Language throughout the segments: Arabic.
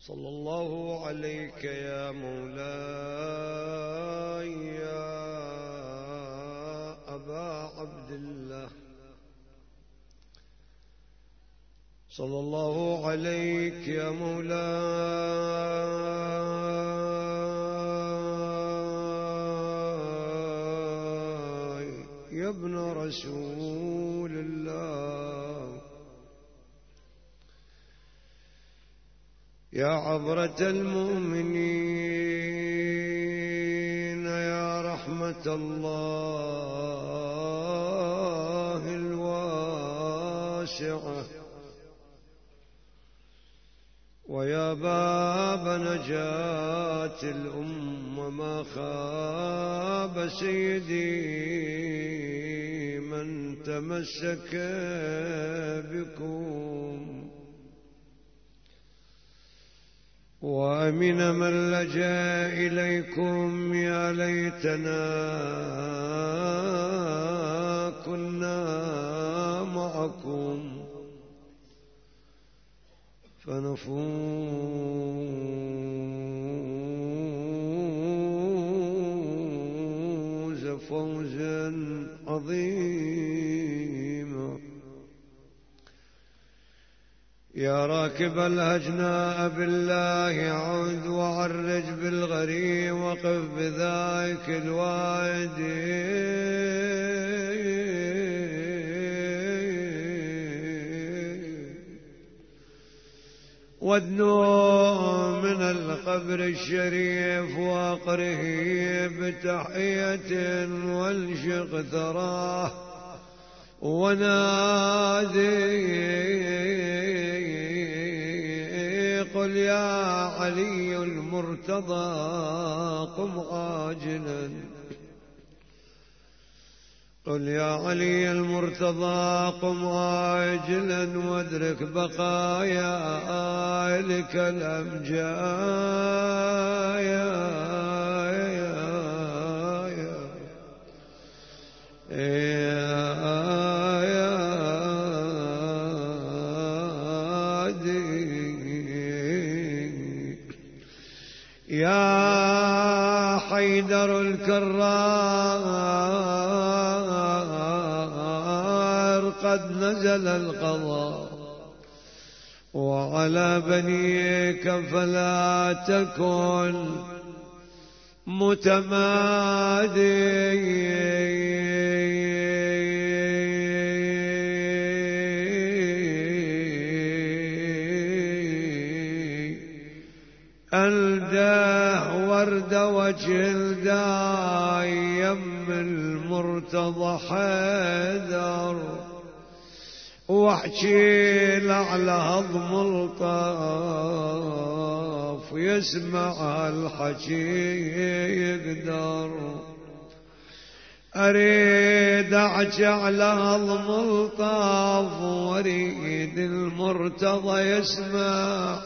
صلى الله عليك يا مولاي يا أبا عبد الله، صلى الله عليك يا مولاي يا ابن رسول الله، يا عبرة المؤمنين، يا رحمة الله الواسعة، ويا باب نجاة الأمة، ما خاب سيدي من تمسك بكم، وأمن من لجأ إليكم. يا ليتنا كنا معكم فنفوز فوزا عظيما. يا راكب الهجناء بالله عد وعرج بالغريم، وقف بذاك الوادي وادنو من القبر الشريف، واقره بتحية والشق ثراه، ونادي قل يا علي المرتضى قم عاجلا، قل يا علي المرتضى قم عاجلا، وادرك بقايا آلك يا حيدر الكرار، قد نزل القضاء وعلى بنيك، فلا تكن متمادي. الده ورد وجه الداي يم المرتضى حيدر، واحكي على هضم الطاف يسمع الحكي يقدر، اريد احكي على هضم الطاف واريد المرتضى يسمع،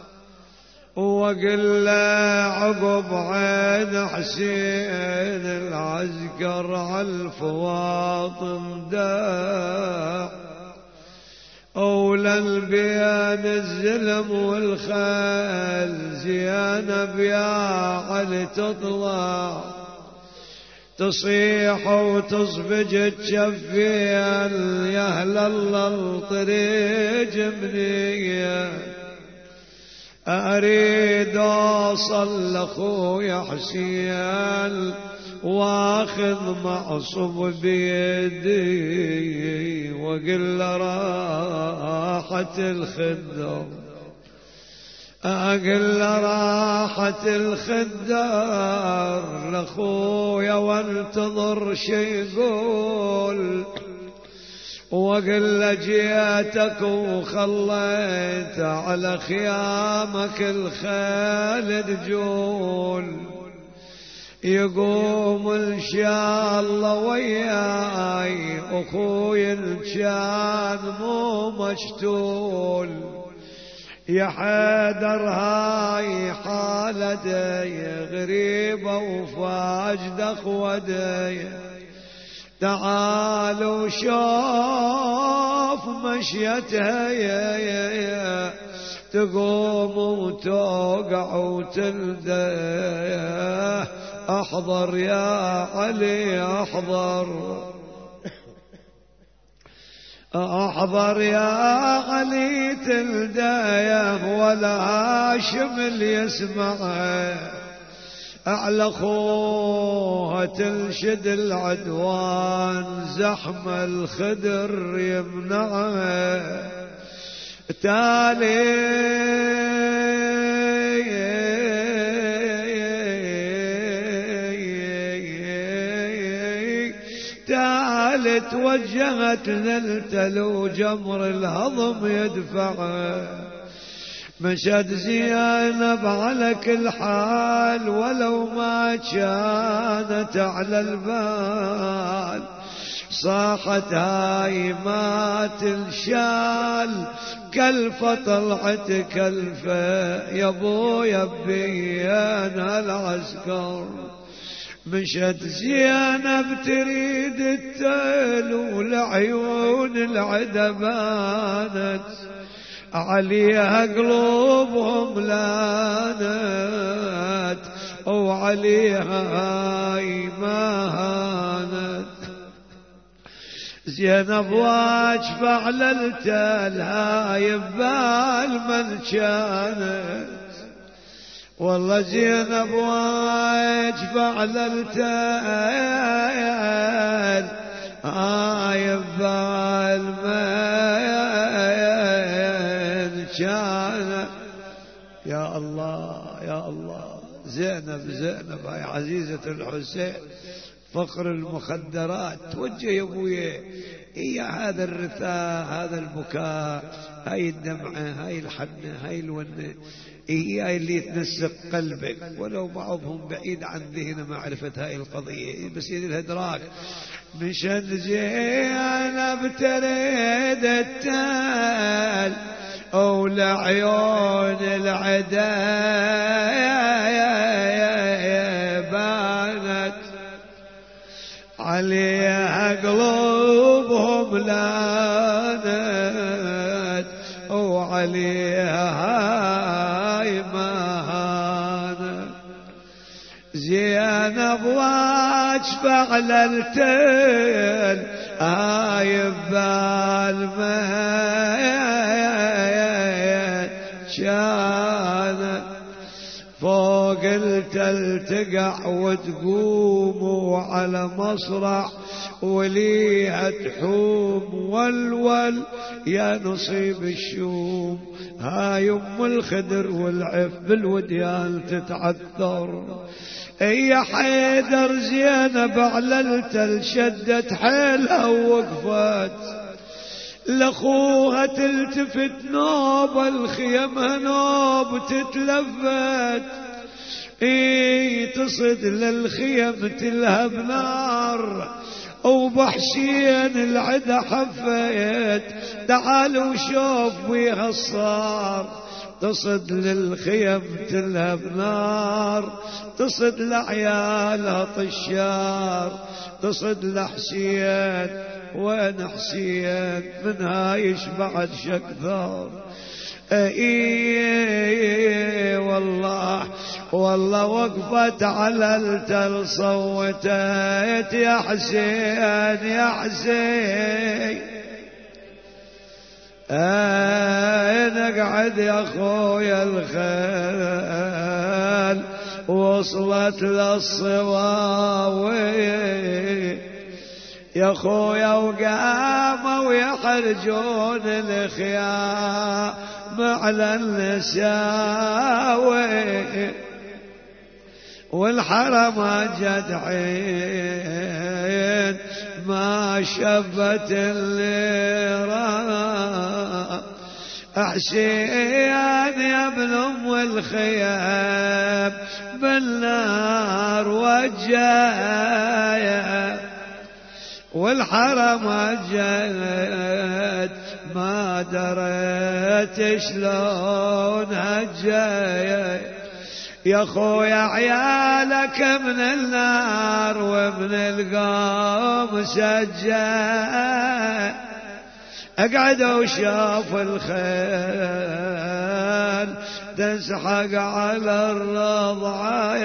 وقل له عقب عين حسين العسكر عالفواطم داع، أولى البيان الزلم والخيل زينب يا علي تطلع، تصيح وتصبج تشفين يا أهل الله الطريق منيه، أريد أوصل لأخويا حسين واخذ معصب بيدي، وقل له راحت الخدر، أقل له راحت الخدر لأخويا وانتظر شي يقول، وقل له جيتك وخليت على خيامك الخيل تجول، يقوم إن شاء الله وياي أخوي إن كان مو مشتول، يا حيدر هاي حالتي غريبة وفاجد أخوتي، تعالوا شوف مشيتها تقوم وتوقع وتلده. احضر يا علي احضر، احضر يا علي تلده، ولا هاشم اللي يسمعه على خوها تلشد العدوان، زحم الخدر يمنعه. تالي توجهت للتلو جمر الهضم يدفعه. مشت زينب على كل حال ولو ما كانت على البال، صاحت هاي ما تنشال، كلفة طلعت كلفة يا ابويا بين العسكر. مشت زينب تريد التلو لعيون العدا بانت، عليها قلوبهم لانت، وعليها هاي ما هانت. زينب واجفة على التل هاي ببال من كانت، والله زينب واجفة على التل هاي ببال من كانت. يا الله يا الله، زينب زينب هاي عزيزة الحسين، فقر المخدرات. توجه يا ابويا، هي هذا الرثاء، هذا البكاء، هاي الدمعة، هاي الحنة، هاي الونة، هي اللي تنسق قلبك، ولو بعضهم بعيد عن ذهن معرفة هاي القضية، بس يدي الهدراك. مشان زينب تريد التال ولعيون العدا بانت، عليها قلوبهم لانت، وعليها هاي ما هانت. زينب واجفة على التل هاي بالمين كانت، فوق التل تقع وتقوم، وعلى مصرع وليها تحوم، والول يا نصيب الشوم. هاي ام الخدر والعف بالوديان تتعثر. يا حيدر زينب على التل شدت حيلها ووقفت، لاخوها تلتفت نوب الخيمها نوب تتلفت. تصد للخيم تلهب نار، وبحشين العدا حفيت، تعال وشوف ويها الصار. تصد للخيم تلهب نار، تصد لعيالها طشار، تصد لحسين وين حسين من هايش بعد شكثر. والله والله وقفت على التل صوتت يا حسين يا حسين. نقعد يا اخويا الخيل وصلت للصواوي يا اخويا، وقاموا يحرجون الخيام على النساوي، والحرم جدعين ما شفت النيران. حسين يا ابن ام الخيام بالنار وجاية، والحرم جد ما دريت شلون هجاية. يا خويا عيالك من النار ومن القوم سجاي، أقعد وشاف الخيل تسحق على الرضعة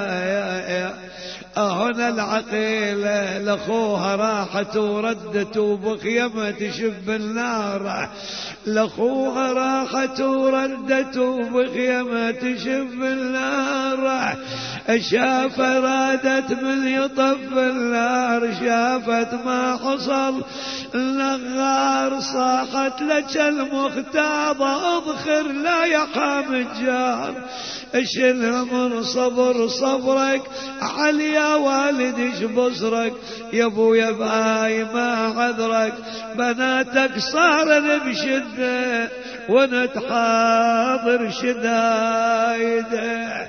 هنا العقيلة لأخوها راحت وردت وبخيمة تشب النار، لأخوها راحت وردت وبخيمة تشب النار، شاف رادت من يطف النار، شافت ما حصل النغار، صاحت لك المختاضة اضخر لا يحام الجار، اشلها من صبرك علي يا والدي شبصرك، يا ابويا باي ما عذرك، بناتك صار بشده ونتحاضر شدايده.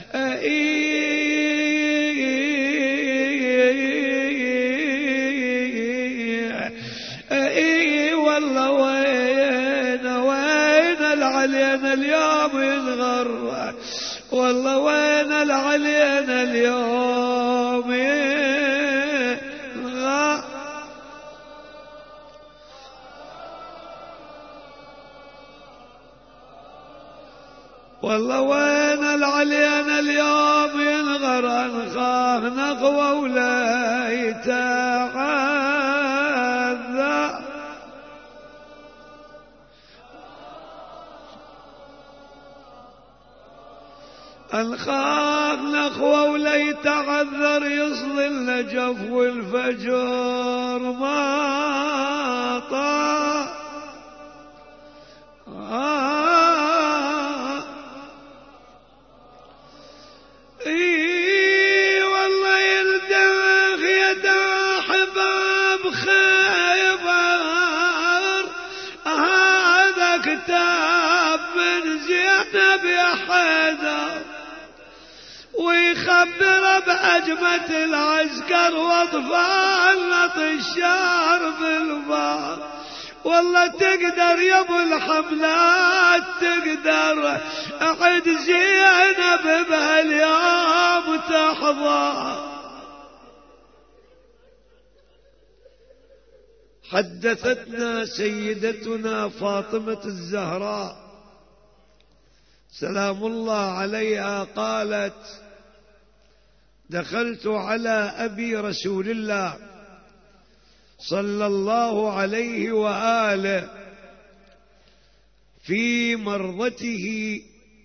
والله وين العلينا اليوم ينغر، والله وين العلينا اليوم ينغر، والله وين العلينا اليوم ينغر، انخاه نغوى ولا يتعذى، انخاه نخوى ولا يتعذر، يصلي النجف والفجر ما طاع. والله يلدغ يدا حباب خيبر، هذا كتاب من زينب يا حيدر، ويخبر بأجمة العسكر واطفال الشعر بالبار، والله تقدر يا ابو الحملات تقدر، اعد زينب بهاليوم تحظى. حدثتنا سيدتنا فاطمة الزهراء سلام الله عليها قالت: دخلت على أبي رسول الله صلى الله عليه وآله في مرضته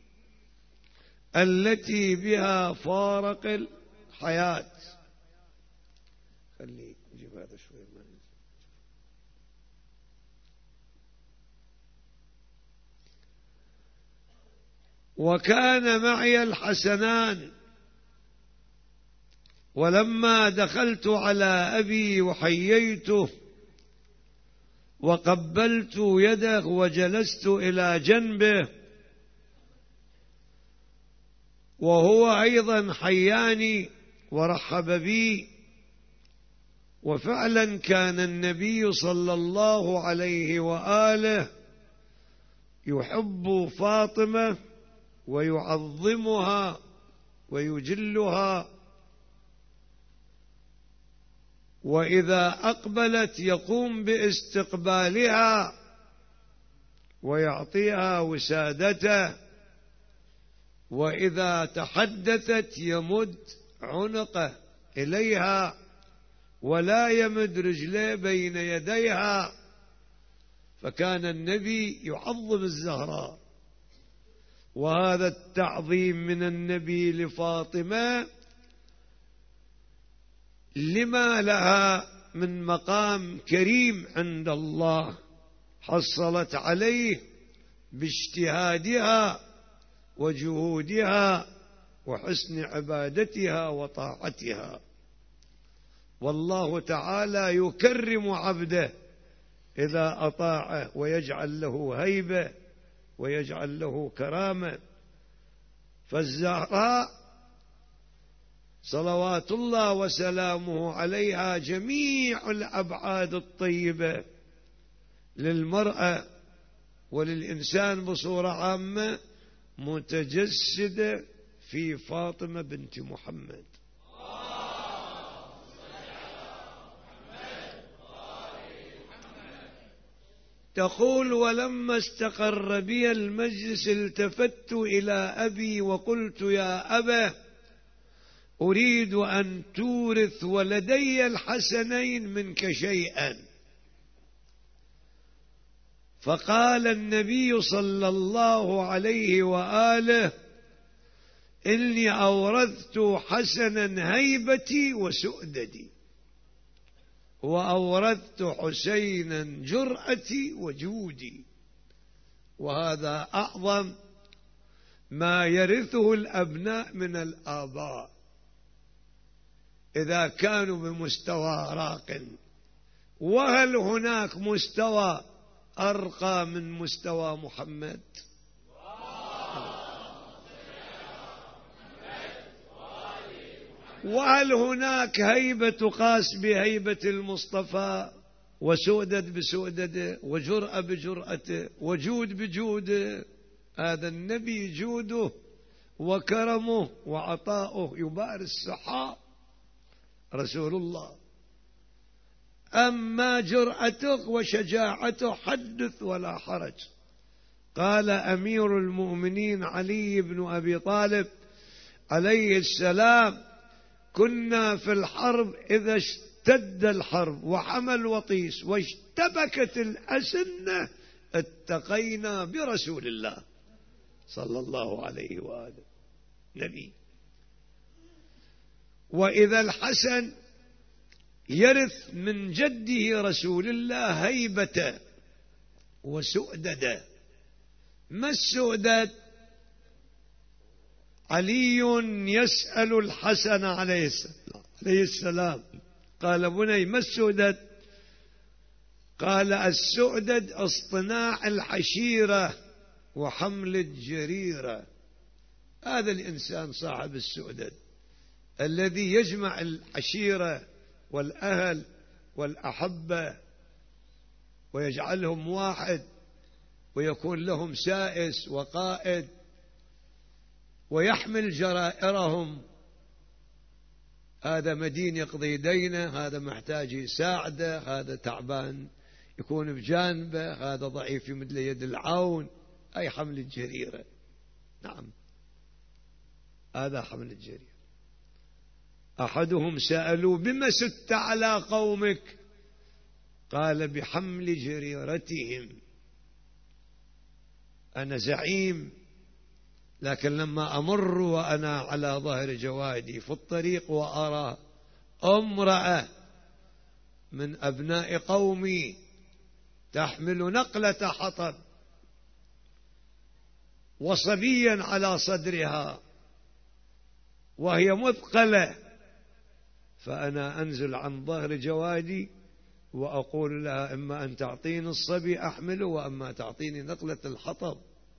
التي بها فارق الحياة. خلي نجيب هذا شوي. وكان معي الحسنان، ولما دخلت على أبي وحييته وقبلت يده وجلست إلى جنبه وهو أيضا حياني ورحب بي، وفعلا كان النبي صلى الله عليه وآله يحب فاطمة ويعظمها ويجلها، وإذا أقبلت يقوم باستقبالها ويعطيها وسادته، وإذا تحدثت يمد عنقه إليها ولا يمد رجليه بين يديها، فكان النبي يعظم الزهراء. وهذا التعظيم من النبي لفاطمة لما لها من مقام كريم عند الله حصلت عليه باجتهادها وجهودها وحسن عبادتها وطاعتها. والله تعالى يكرم عبده إذا أطاعه ويجعل له هيبة ويجعل له كرامة. فالزهراء صلوات الله وسلامه عليها جميع الأبعاد الطيبة للمرأة وللإنسان بصورة عامة متجسدة في فاطمة بنت محمد. تقول: ولما استقر بي المجلس التفت إلى أبي وقلت: يا أبا، أريد أن تورث ولدي الحسنين منك شيئا. فقال النبي صلى الله عليه وآله: إني أورثت حسنا هيبتي وسؤددي، وأورثت حسينا جرأتي وجودي. وهذا أعظم ما يرثه الأبناء من الآباء إذا كانوا بمستوى راق. وهل هناك مستوى أرقى من مستوى محمد؟ وهل هناك هيبة تقاس بهيبة المصطفى، وسؤدد بسؤدده، وجرأة بجرأته، وجود بجوده؟ هذا النبي جوده وكرمه وعطاؤه يباري السحاب رسول الله. أما جرأته وشجاعته حدث ولا حرج. قال أمير المؤمنين علي بن أبي طالب عليه السلام: كنا في الحرب إذا اشتد الحرب وحمى الوطيس واشتبكت الأسنة اتقينا برسول الله صلى الله عليه وآله. نبي. وإذا الحسن يرث من جده رسول الله هيبة وسؤدد. ما السؤدد؟ علي يسأل الحسن عليه السلام قال: بني، ما السؤدد؟ قال: السؤدد اصطناع الحشيرة وحمل الجريرة. هذا الإنسان صاحب السؤدد الذي يجمع العشيرة والأهل والأحبة ويجعلهم واحد، ويكون لهم سائس وقائد، ويحمل جرائرهم. هذا مدين يقضي دينه، هذا محتاج يساعده، هذا تعبان يكون بجانبه، هذا ضعيف يمد له يد العون. أي حمل الجريرة. نعم، هذا حمل الجريرة. أحدهم سألوا: بما ست على قومك؟ قال: بحمل جريرتهم. أنا زعيم، لكن لما أمر وأنا على ظهر جوادي في الطريق وأرى امرأة من أبناء قومي تحمل نقلة حطب وصبيا على صدرها وهي مثقلة، فأنا أنزل عن ظهر جوادي وأقول لها: إما أن تعطيني الصبي أحمله، وأما تعطيني نقلة الحطب.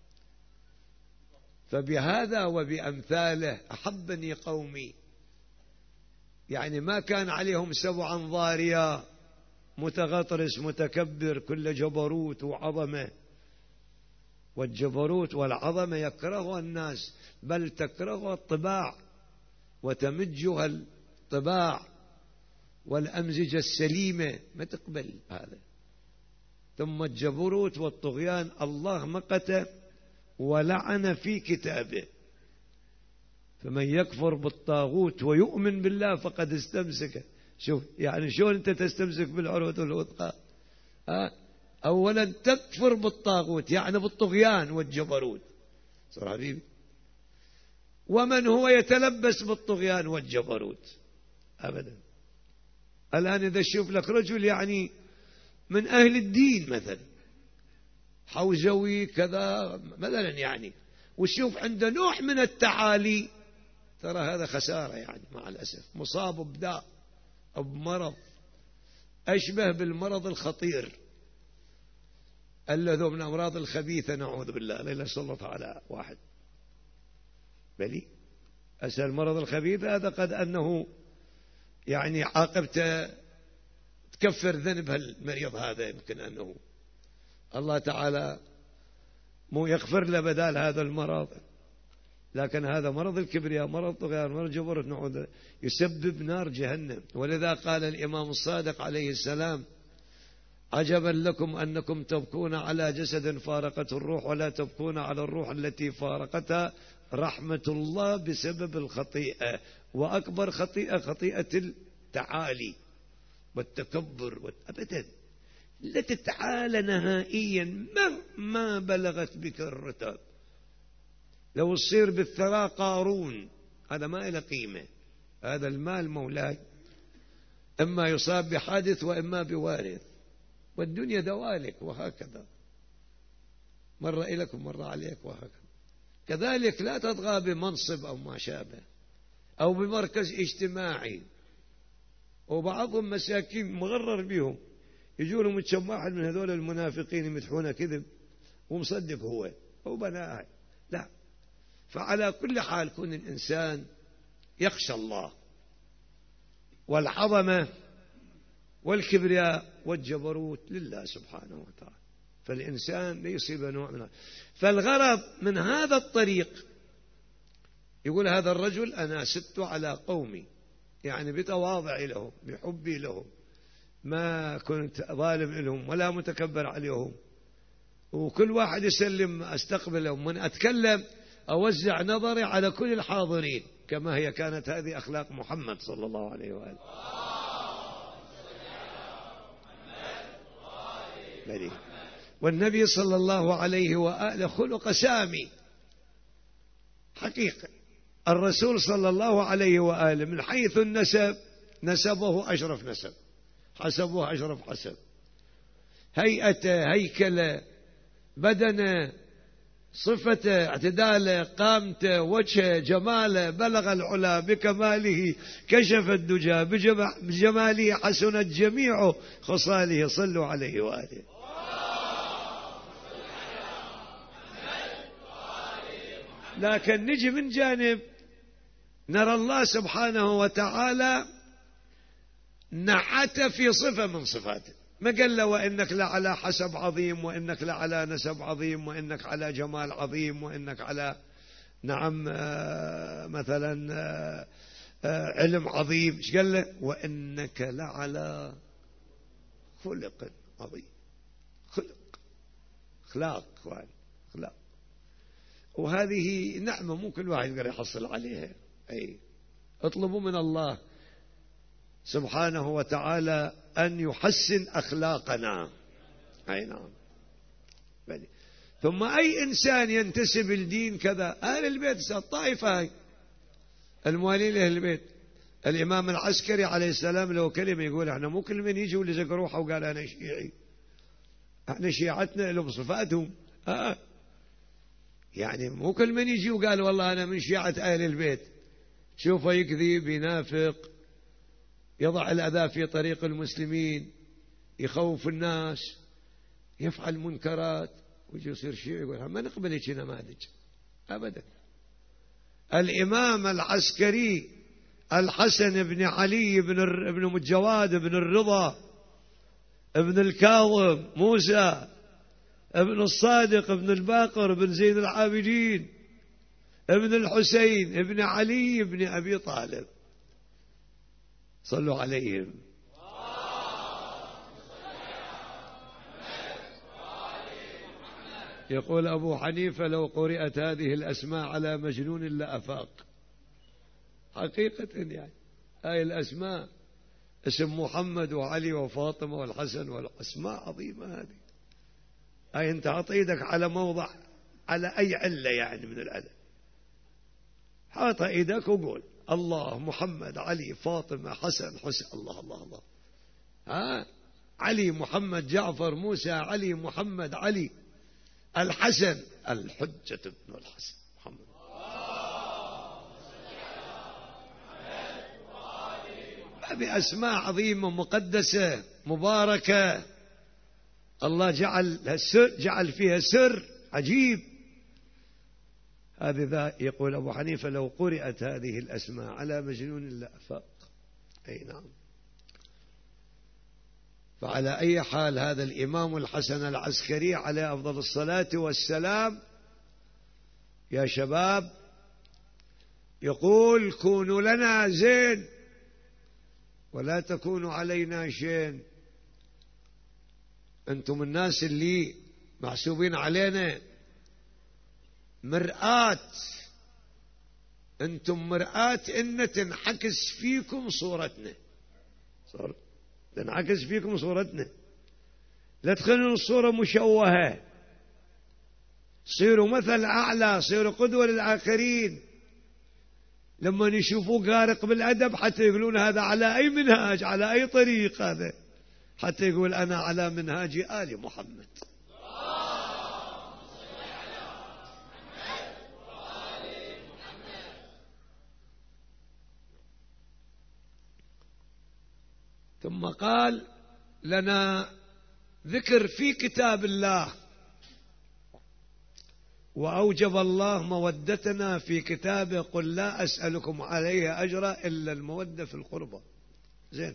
فبهذا وبأمثاله أحبني قومي. يعني ما كان عليهم سبعا ضاريا متغطرس متكبر كل جبروت وعظمة. والجبروت والعظمة يكرهها الناس، بل تكرهها الطباع وتمجها الطباع والأمزجة السليمة، ما تقبل هذا. ثم الجبروت والطغيان الله مقته ولعن في كتابه: فمن يكفر بالطاغوت ويؤمن بالله فقد استمسك. شوف يعني شلون أنت تستمسك بالعروة الوثقى؟ أولا تكفر بالطاغوت يعني بالطغيان والجبروت. صار حبيبي، ومن هو يتلبس بالطغيان والجبروت؟ أبدا. الآن إذا شوف لك رجل يعني من أهل الدين مثلا حوزوي كذا مثلا، يعني وشوف عنده نوع من التعالي، ترى هذا خسارة يعني مع الأسف. مصاب بداء أو بمرض أشبه بالمرض الخطير الذي من أمراض الخبيثة، نعوذ بالله، لا يسلط على واحد. بلي أسأل المرض الخبيث هذا قد أنه يعني عاقبته تكفر ذنب المريض هذا، يمكن أنه الله تعالى مو يغفر له بدال هذا المرض. لكن هذا مرض الكبرياء، مرض الطغيان، مرض الجبروت، نعوذ، يسبب نار جهنم. ولذا قال الإمام الصادق عليه السلام: عجبا لكم أنكم تبكون على جسد فارقته الروح ولا تبكون على الروح التي فارقتها رحمة الله بسبب الخطيئة. وأكبر خطيئة خطيئة التعالي والتكبر. أبدا لا تتعالى نهائيا مهما بلغت بك الرتب. لو تصير بالثراء قارون هذا ما له قيمة. هذا المال مولاي إما يصاب بحادث وإما بوارث، والدنيا دوالك وهكذا، مرة إليك ومرة عليك وهكذا. كذلك لا تطغى بمنصب أو ما شابه أو بمركز اجتماعي. وبعضهم مساكين مغرر بهم، يجوا لهم واحد من هذول المنافقين يمدحونه كذب ومصدق هو بناء. لا، فعلى كل حال كون الإنسان يخشى الله، والعظمة والكبرياء والجبروت لله سبحانه وتعالى، فالإنسان ليصيب نوع من. فالغرض من هذا الطريق يقول هذا الرجل أنا سدت على قومي، يعني بتواضعي لهم، بحبي لهم، ما كنت ظالم لهم ولا متكبر عليهم، وكل واحد يسلم أستقبلهم، من أتكلم أوزع نظري على كل الحاضرين، كما هي كانت هذه أخلاق محمد صلى الله عليه وآله. والنبي صلى الله عليه وآله خلق سامي حقيقة. الرسول صلى الله عليه وآله من حيث النسب نسبه أشرف نسب، حسبه أشرف حسب، هيئته، هيكله، بدنه، صفته، اعتداله، قامته، وجهه، جماله، بلغ العلا بكماله، كشف الدجى بجماله، حسنت جميع خصاله. صلوا عليه وآله. لكن نجي من جانب نرى الله سبحانه وتعالى نعت في صفة من صفاته، ما قال له وإنك لعلى حسب عظيم، وإنك لعلى نسب عظيم، وإنك على جمال عظيم، وإنك على نعم مثلا علم عظيم. ايش قال له؟ وإنك لعلى خلق عظيم. خلاق. وهذه نعمة مو كل واحد يقدر يحصل عليها. أي اطلبوا من الله سبحانه وتعالى أن يحسن أخلاقنا. أي نعم. ثم أي إنسان ينتسب الدين كذا، أهل البيت، الطائفة هاي الموالين لأهل البيت. الإمام العسكري عليه السلام له كلمة يقول احنا مو كل من يجي واللي زق روحه وقال أنا شيعي، احنا شيعتنا لهم صفاتهم. يعني مو كل من يجي وقال والله أنا من شيعة أهل البيت، شوفه يكذب، ينافق، يضع الأذى في طريق المسلمين، يخوف الناس، يفعل منكرات، ويجي يصير شيعي يقول ما نقبل هيك نماذج أبدا. الإمام العسكري الحسن بن علي بن مجواد بن الرضا ابن الكاظم موسى ابن الصادق ابن الباقر ابن زين العابدين ابن الحسين ابن علي ابن أبي طالب، صلوا عليهم. يقول أبو حنيفة لو قرأت هذه الأسماء على مجنون لأفاق. حقيقة يعني هاي الأسماء، اسم محمد وعلي وفاطمة والحسن والأسماء عظيمة هذه. هاي أنت حط إيدك على موضع، على أي علة يعني من الأذى، حاط إيدك وقول الله محمد علي فاطمة حسن حسين، الله الله الله. علي محمد جعفر موسى علي محمد علي الحسن الحجة ابن الحسن محمد. هذه أسماء عظيمة مقدسة مباركة، الله جعل فيها سر عجيب. هذا يقول أبو حنيفة لو قرأت هذه الأسماء على مجنون لأفاق. أي نعم. فعلى أي حال هذا الإمام الحسن العسكري عليه أفضل الصلاة والسلام يا شباب يقول كونوا لنا زين ولا تكونوا علينا شين. أنتم الناس اللي محسوبين علينا مرآة، أنتم مرآة إن تنعكس فيكم صورتنا، تنعكس فيكم صورتنا، لا تخلون الصورة مشوهة، صيروا مثل أعلى، صيروا قدوة للآخرين، لما يشوفوك غارق بالأدب حتى يقولون هذا على أي منهاج، على أي طريق، هذا حتى يقول أنا على منهاج آل محمد. ثم قال لنا ذكر في كتاب الله، وأوجب الله مودتنا في كتابه، قل لا أسألكم عليه أجرا إلا المودة في القربى. زين،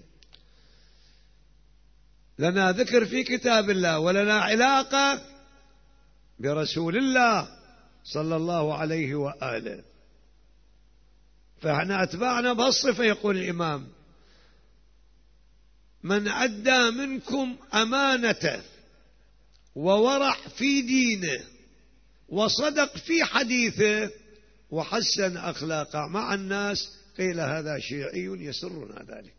لنا ذكر في كتاب الله ولنا علاقة برسول الله صلى الله عليه وآله، فاحنا أتباعنا بهالصفة. يقول الإمام: من أدى منكم أمانته وورع في دينه وصدق في حديثه وحسن أخلاقه مع الناس، قيل هذا شيعي يسرنا ذلك.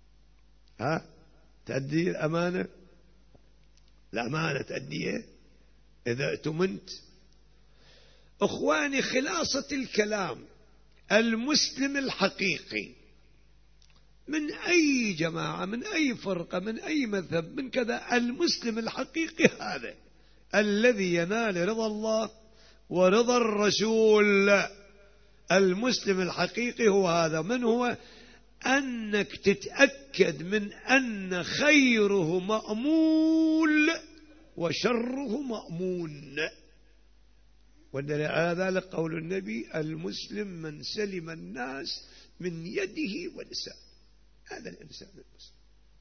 تأدي الأمانة، الأمانة تأديها إذا اؤتمنت. أخواني، خلاصة الكلام: المسلم الحقيقي من أي جماعة، من أي فرقة، من أي مذهب، من كذا، المسلم الحقيقي هذا الذي ينال رضا الله ورضا الرسول. المسلم الحقيقي هو هذا. من هو؟ أنك تتأكد من أن خيره مأمول وشره مأمون. ودليل على ذلك قول النبي: المسلم من سلم الناس من يده ولسانه. هذا الإنسان المسلم.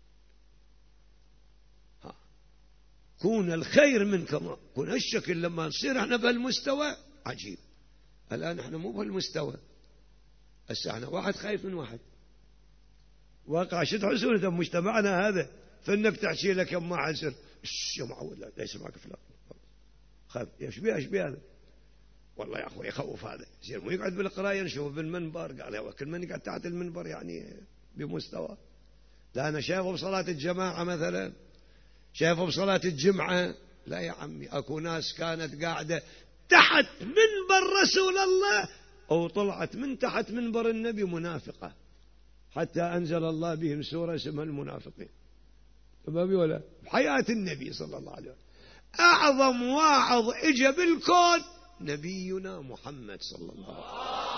كون الخير منك، ما كون الشكل. لما نصير احنا بهالمستوى عجيب. الآن احنا مو بهالمستوى، هسه احنا واحد خايف من واحد. واقع شد حسنة مجتمعنا هذا، فانك تحكي لك يا ما حسر يا معود لا يسمعك فلان خاف. ايش بيه هذا؟ والله يا اخوي يخوف هذا. زين مو يقعد بالقرايه نشوفه بالمنبر، قال يا كل من يقعد تحت المنبر يعني بمستوى. لا أنا شايفه بصلاة الجماعة مثلا، شايفه بصلاة الجمعة. لا يا عمي، أكو ناس كانت قاعدة تحت منبر رسول الله أو طلعت من تحت منبر النبي منافقة، حتى أنزل الله بهم سورة اسمها المنافقين. بابي ولا بحياة النبي صلى الله عليه وسلم. أعظم واعظ إجا بالكون نبينا محمد صلى الله عليه وسلم.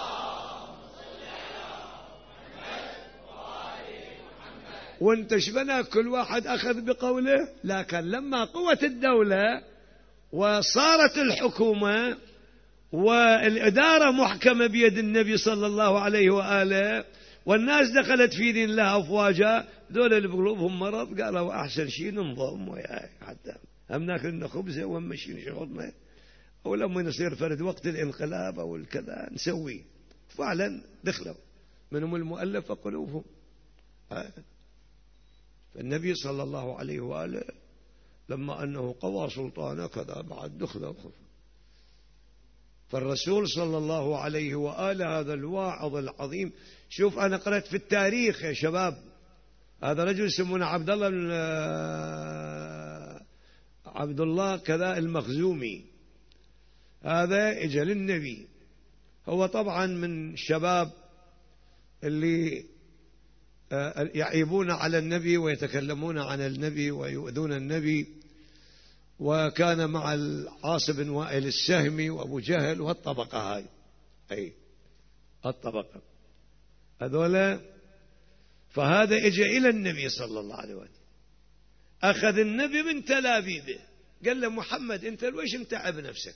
وانتش بنا كل واحد أخذ بقوله. لكن لما قوة الدولة وصارت الحكومة والإدارة محكمة بيد النبي صلى الله عليه وآله، والناس دخلت في دين الله أفواجا، دول اللي بقلوبهم مرض قالوا أحسن شيء ننضم وياي، حتى هم ناكل لنا خبزة ومشين شغلنا، أو لما يصير فرد وقت الانقلاب أو الكذا نسوي. فعلا دخلوا منهم المؤلف قلوبهم. فالنبي صلى الله عليه وآله لما أنه قوى سلطانه كذا بعد دخله. فالرسول صلى الله عليه وآله هذا الواعظ العظيم. شوف أنا قرأت في التاريخ يا شباب، هذا رجل يسمونه عبد الله كذا المخزومي، هذا إجا للنبي. هو طبعا من الشباب اللي يعيبون على النبي ويتكلمون عن النبي ويؤذون النبي، وكان مع العاص بن وائل السهمي وأبو جهل والطبقة هاي، أي الطبقة هذولا. فهذا اجى إلى النبي صلى الله عليه وسلم، أخذ النبي من تلابيبه، قال له: محمد أنت ليش متعب نفسك؟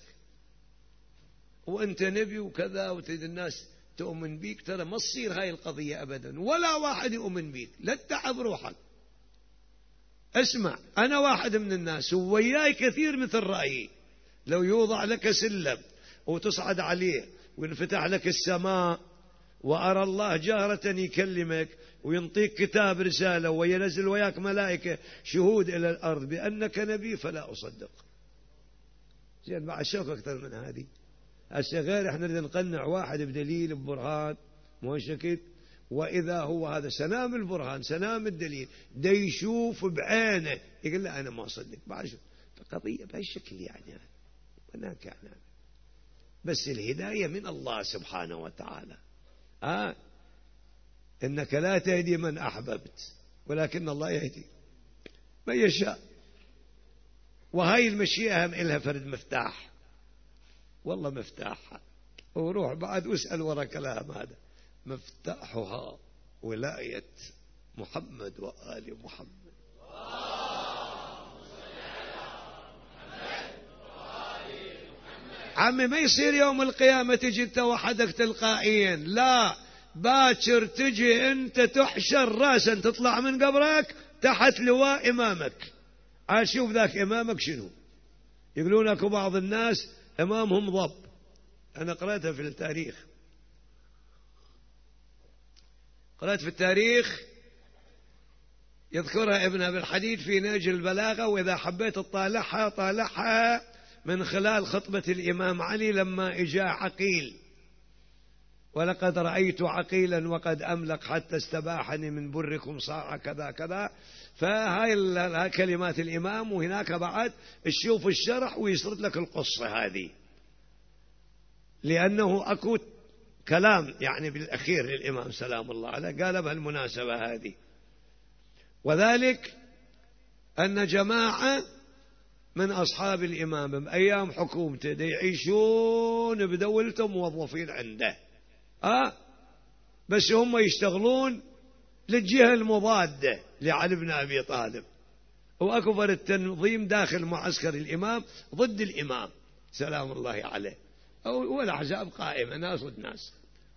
وأنت نبي وكذا وتريد الناس تؤمن بيك، ترى ما تصير هاي القضية أبدا، ولا واحد يؤمن بيك، لا تتعب روحك. اسمع، أنا واحد من الناس ووياي كثير مثل رأيي. لو يوضع لك سلم وتصعد عليه وينفتح لك السماء وأرى الله جهرة يكلمك وينطيك كتاب رسالة وينزل وياك ملائكة شهود إلى الأرض بأنك نبي فلا أصدق. زين بعد شوك أكثر من هذه. هسه غير احنا نريد نقنع واحد بدليل ببرهان مو شكيت، وإذا هو هذا سنام البرهان سنام الدليل دا يشوف بعينه يقول لا أنا ما أصدق. بعد شو القضية بهالشكل يعني هناك يعني. بس الهداية من الله سبحانه وتعالى. إنك لا تهدي من أحببت ولكن الله يهدي من يشاء. وهاي المشيئة هم إلها فرد مفتاح، والله مفتاحها. وروح بعد واسأل ورا كلام هذا. مفتاحها ولاية محمد وآل محمد. عمي ما يصير يوم القيامة تجي انت وحدك تلقائيا، لا، باكر تجي انت تحشر راسا تطلع من قبرك تحت لواء امامك. عاد شوف ذاك امامك شنو. يقولون اكو بعض الناس امامهم ضب. انا قرأتها في التاريخ، قرأت في التاريخ يذكرها ابن أبي الحديد في نهج البلاغة، وإذا حبيت تطالعها طالعها من خلال خطبة الإمام علي لما إجا عقيل: ولقد رأيت عقيلا وقد أملق حتى استباحني من بركم صاع كذا كذا. فهاي كلمات الإمام، وهناك بعد تشوف الشرح ويسرد لك القصة هذه، لأنه أكو كلام يعني بالأخير للإمام سلام الله عليه قال بهالمناسبة هذه. وذلك أن جماعة من أصحاب الإمام بأيام حكومته يعيشون بدولته موظفين عنده، بس هم يشتغلون للجهة المضادة لعلي بن أبي طالب، وأكبر التنظيم داخل معسكر الإمام ضد الإمام سلام الله عليه، والأحزاب قائمة ناس ضد ناس.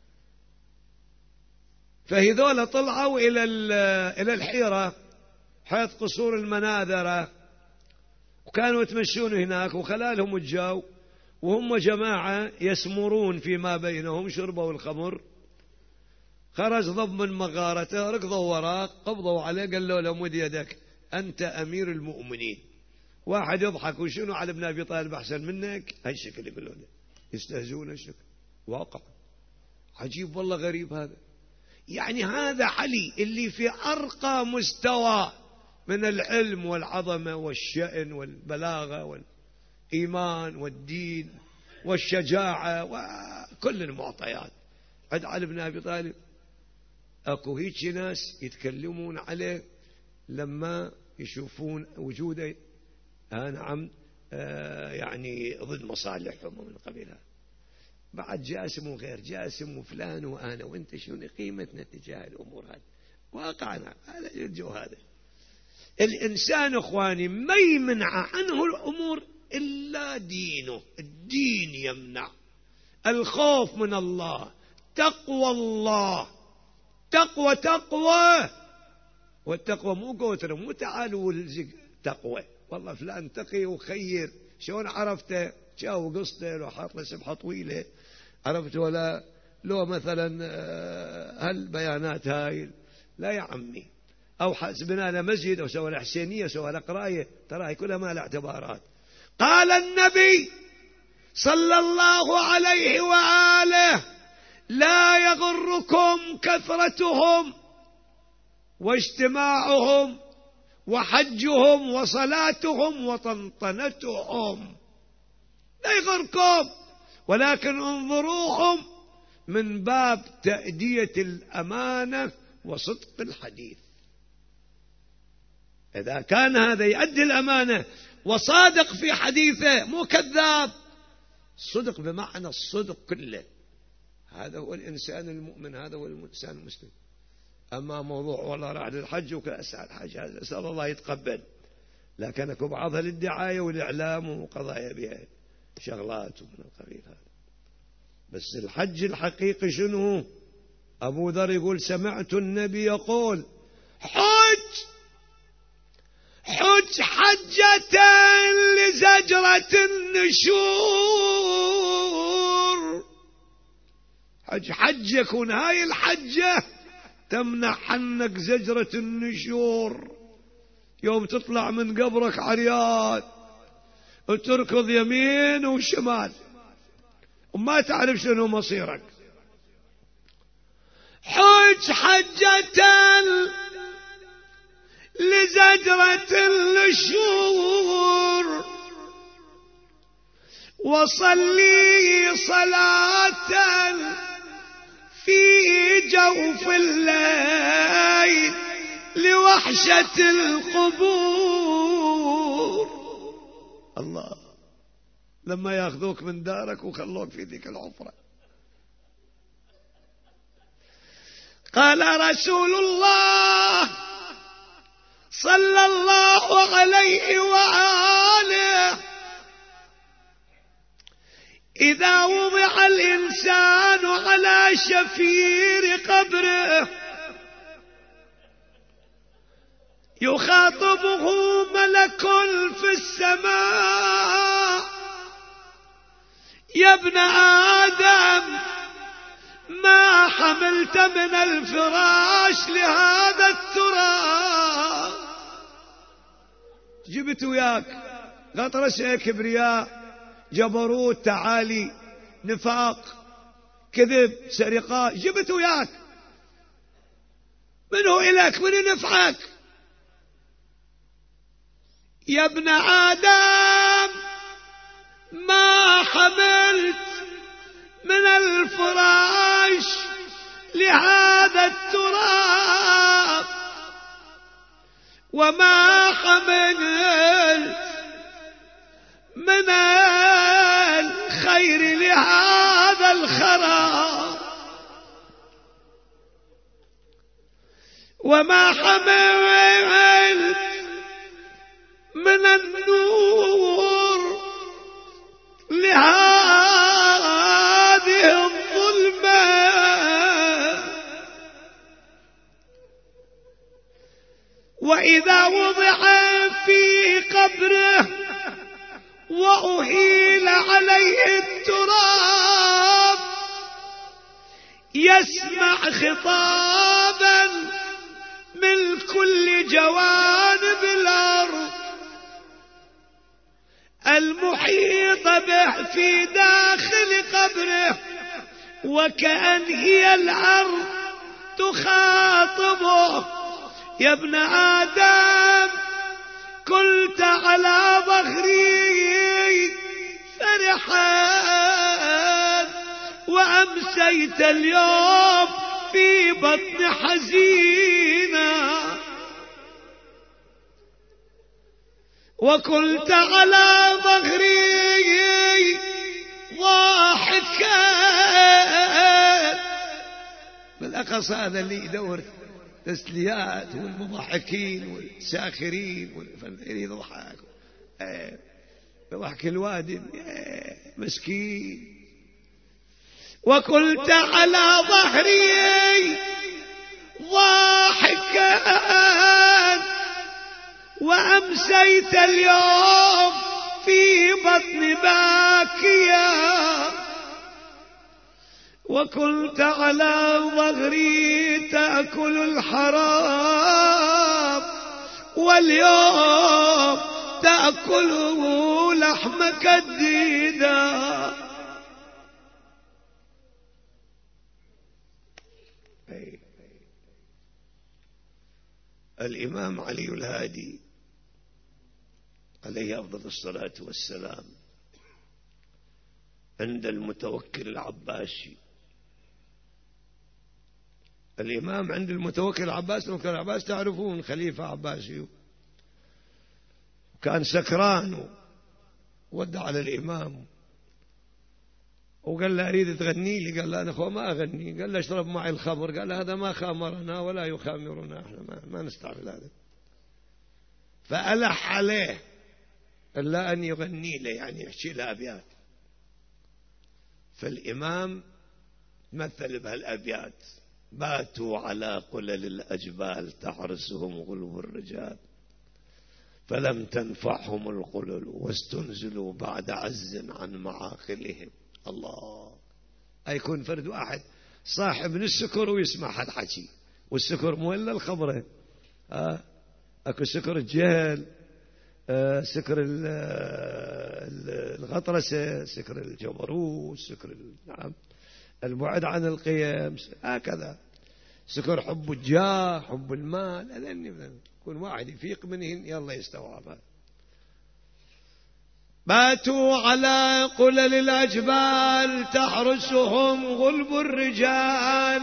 فهذول طلعوا إلى الحيرة حيث قصور المناذرة، وكانوا يتمشون هناك، وخلالهم الجو وهم جماعة يسمرون فيما بينهم، شربوا الخمر. خرج ضب من مغارته، ركضوا وراه، قبضوا عليه، قالوا له مد يدك أنت أمير المؤمنين. واحد يضحك: وشنو علي بن أبي طالب أحسن منك؟ هالشكل يقولون، يستهزون الشكل. واقع عجيب والله، غريب هذا. يعني هذا علي اللي في أرقى مستوى من العلم والعظمة والشأن والبلاغة والإيمان والدين والشجاعة وكل المعطيات، عند علي بن أبي طالب أكو هيك ناس يتكلمون عليه لما يشوفون وجوده نعم يعني ضد مصالحهم ومن قبلها. بعد جاسم وغير جاسم وفلان وأنا وأنت شنو قيمتنا تجاه الأمور هذه؟ واقعنا هذا الجو. هذا الإنسان أخواني ما يمنع عنه الأمور إلا دينه. الدين يمنع، الخوف من الله، تقوى الله، تقوى. والتقوى مو قوتر، مو تعالوا تقوى والله فلان تقي وخير. شلون عرفته؟ جاو قصته لو حاط له سبحة طويلة عرفت، ولا لو مثلا هالبيانات هاي لا يا عمي، أو حسبنا له مسجد أو سوى له حسينية سوى له قراية، ترى كلها ما له اعتبارات. قال النبي صلى الله عليه وآله: لا يغركم كثرتهم واجتماعهم وحجهم وصلاتهم وطنطنتهم، لا يغركم، ولكن انظروهم من باب تأدية الأمانة وصدق الحديث. إذا كان هذا يؤدي الأمانة وصادق في حديثه مو كذاب، صدق بمعنى الصدق كله، هذا هو الإنسان المؤمن، هذا هو الإنسان المسلم. أما موضوع والله راح للحج وكأسع الحج هذا أسأل الله يتقبل، لكن أكو بعضها للدعاية والإعلام وقضايا بها شغلات من القبيل هذا. بس الحج الحقيقي شنو؟ أبو ذر يقول: سمعت النبي يقول: حج حجة لزجرة النشور. حجك، ونهاي الحجة تمنع عنك زجرة النشور. يوم تطلع من قبرك عريان وتركض يمين وشمال وما تعرف شنو مصيرك. حج حجة لزجرة النشور، وصلي صلاة في جوف الليل لوحشة القبور. الله، لما ياخذوك من دارك وخلوك في ذيك العفرة. قال رسول الله صلى الله عليه وآله: إذا وضع الإنسان على شفير قبره يخاطبه ملك في السماء: يا ابن آدم، ما حملت من الفراش لهذا التراب؟ جبت وياك غطرسة، كبرياء، جبروت، تعالي، نفاق، كذب، سرقات، جبت وياك. منه إليك؟ من نفعك؟ يا ابن آدم، ما حملت من الفراش لهذا التراب، وما حملت من الخير لهذا الخراب، وما حملت من النور لهذه الظلمة. وإذا وضع في قبره وأهيل عليه التراب يسمع خطابا من كل جوانب الأرض المحيط به في داخل قبره، وكأن هي الأرض تخاطبه: يا ابن آدم، كنت على ظهري فرحا وأمسيت اليوم في بطن حزينا، وكنت على ظهري ضاحكا. بالأقصى هذا اللي يدور تسليات، والمضحكين والساخرين والفنانين يضحك يضحك الوادي مسكين. وكنت على ظهري ضاحكا وأمسيت اليوم في بطن باكيا، وكنت على ظهري تأكل الحرام، واليوم تأكل لحمك الديدا. الإمام علي الهادي عليه أفضل الصلاة والسلام عند المتوكل العباسي. الإمام عند المتوكل العباسي، المتوكل العباسي تعرفون خليفة عباسي، كان سكران ودع على الإمام وقال له: أريد تغني لي. قال له: أنا أخوة ما أغني. قال له: اشرب معي الخمر. قال له: هذا ما خامرنا ولا يخامرنا، احنا ما نستعمل هذا. فألح عليه إلا أن يغني له، يعني يحكي له أبيات. فالإمام مثل بهالأبيات: باتوا على قلل الأجبال تحرسهم غلو الرجال، فلم تنفعهم القلل واستنزلوا بعد عز عن معاقلهم. الله، أيكون فرد واحد صاحب من السكر ويسمع هالحكي، والسكر مو إلا الخبرة. أكو سكر الجهل، سكر الغطرسة، سكر الجبروت، سكر نعم البعد عن القيم، هكذا سكر حب الجاه، حب المال. هذين يكون واحد يفيق منهن يلا يستوعبها. باتوا على قلل الأجبال تحرسهم غلب الرجال،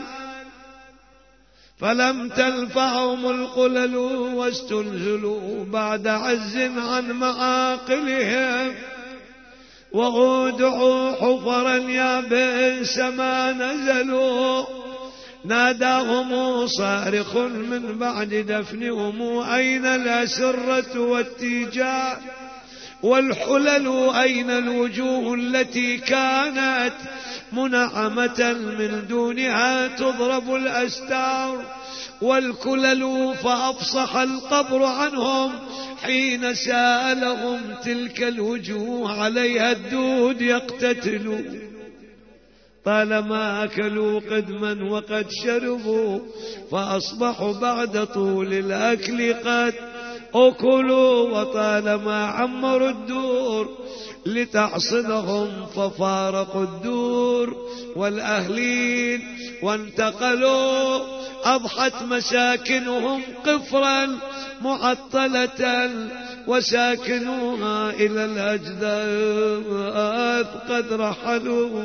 فلم تنفعهم القلل واستنزلوا بعد عز عن معاقلهم، وأودعوا حفرا يابس ما نزلوا، ناداهم صارخ من بعد دفنهم أين الأسرة والتيجان والحلل، أين الوجوه التي كانت منعمة من دونها تضرب الأستار والكلل، فأفصح القبر عنهم حين سألهم تلك الوجوه عليها الدود يقتتل، طالما أكلوا قدما وقد شربوا فأصبحوا بعد طول الأكل قد أكلوا، وطالما عمروا الدور لتحصدهم ففارقوا الدور والأهلين وانتقلوا، أضحت مساكنهم قفرا معطلة وساكنوها إلى الأجداث قد رحلوا.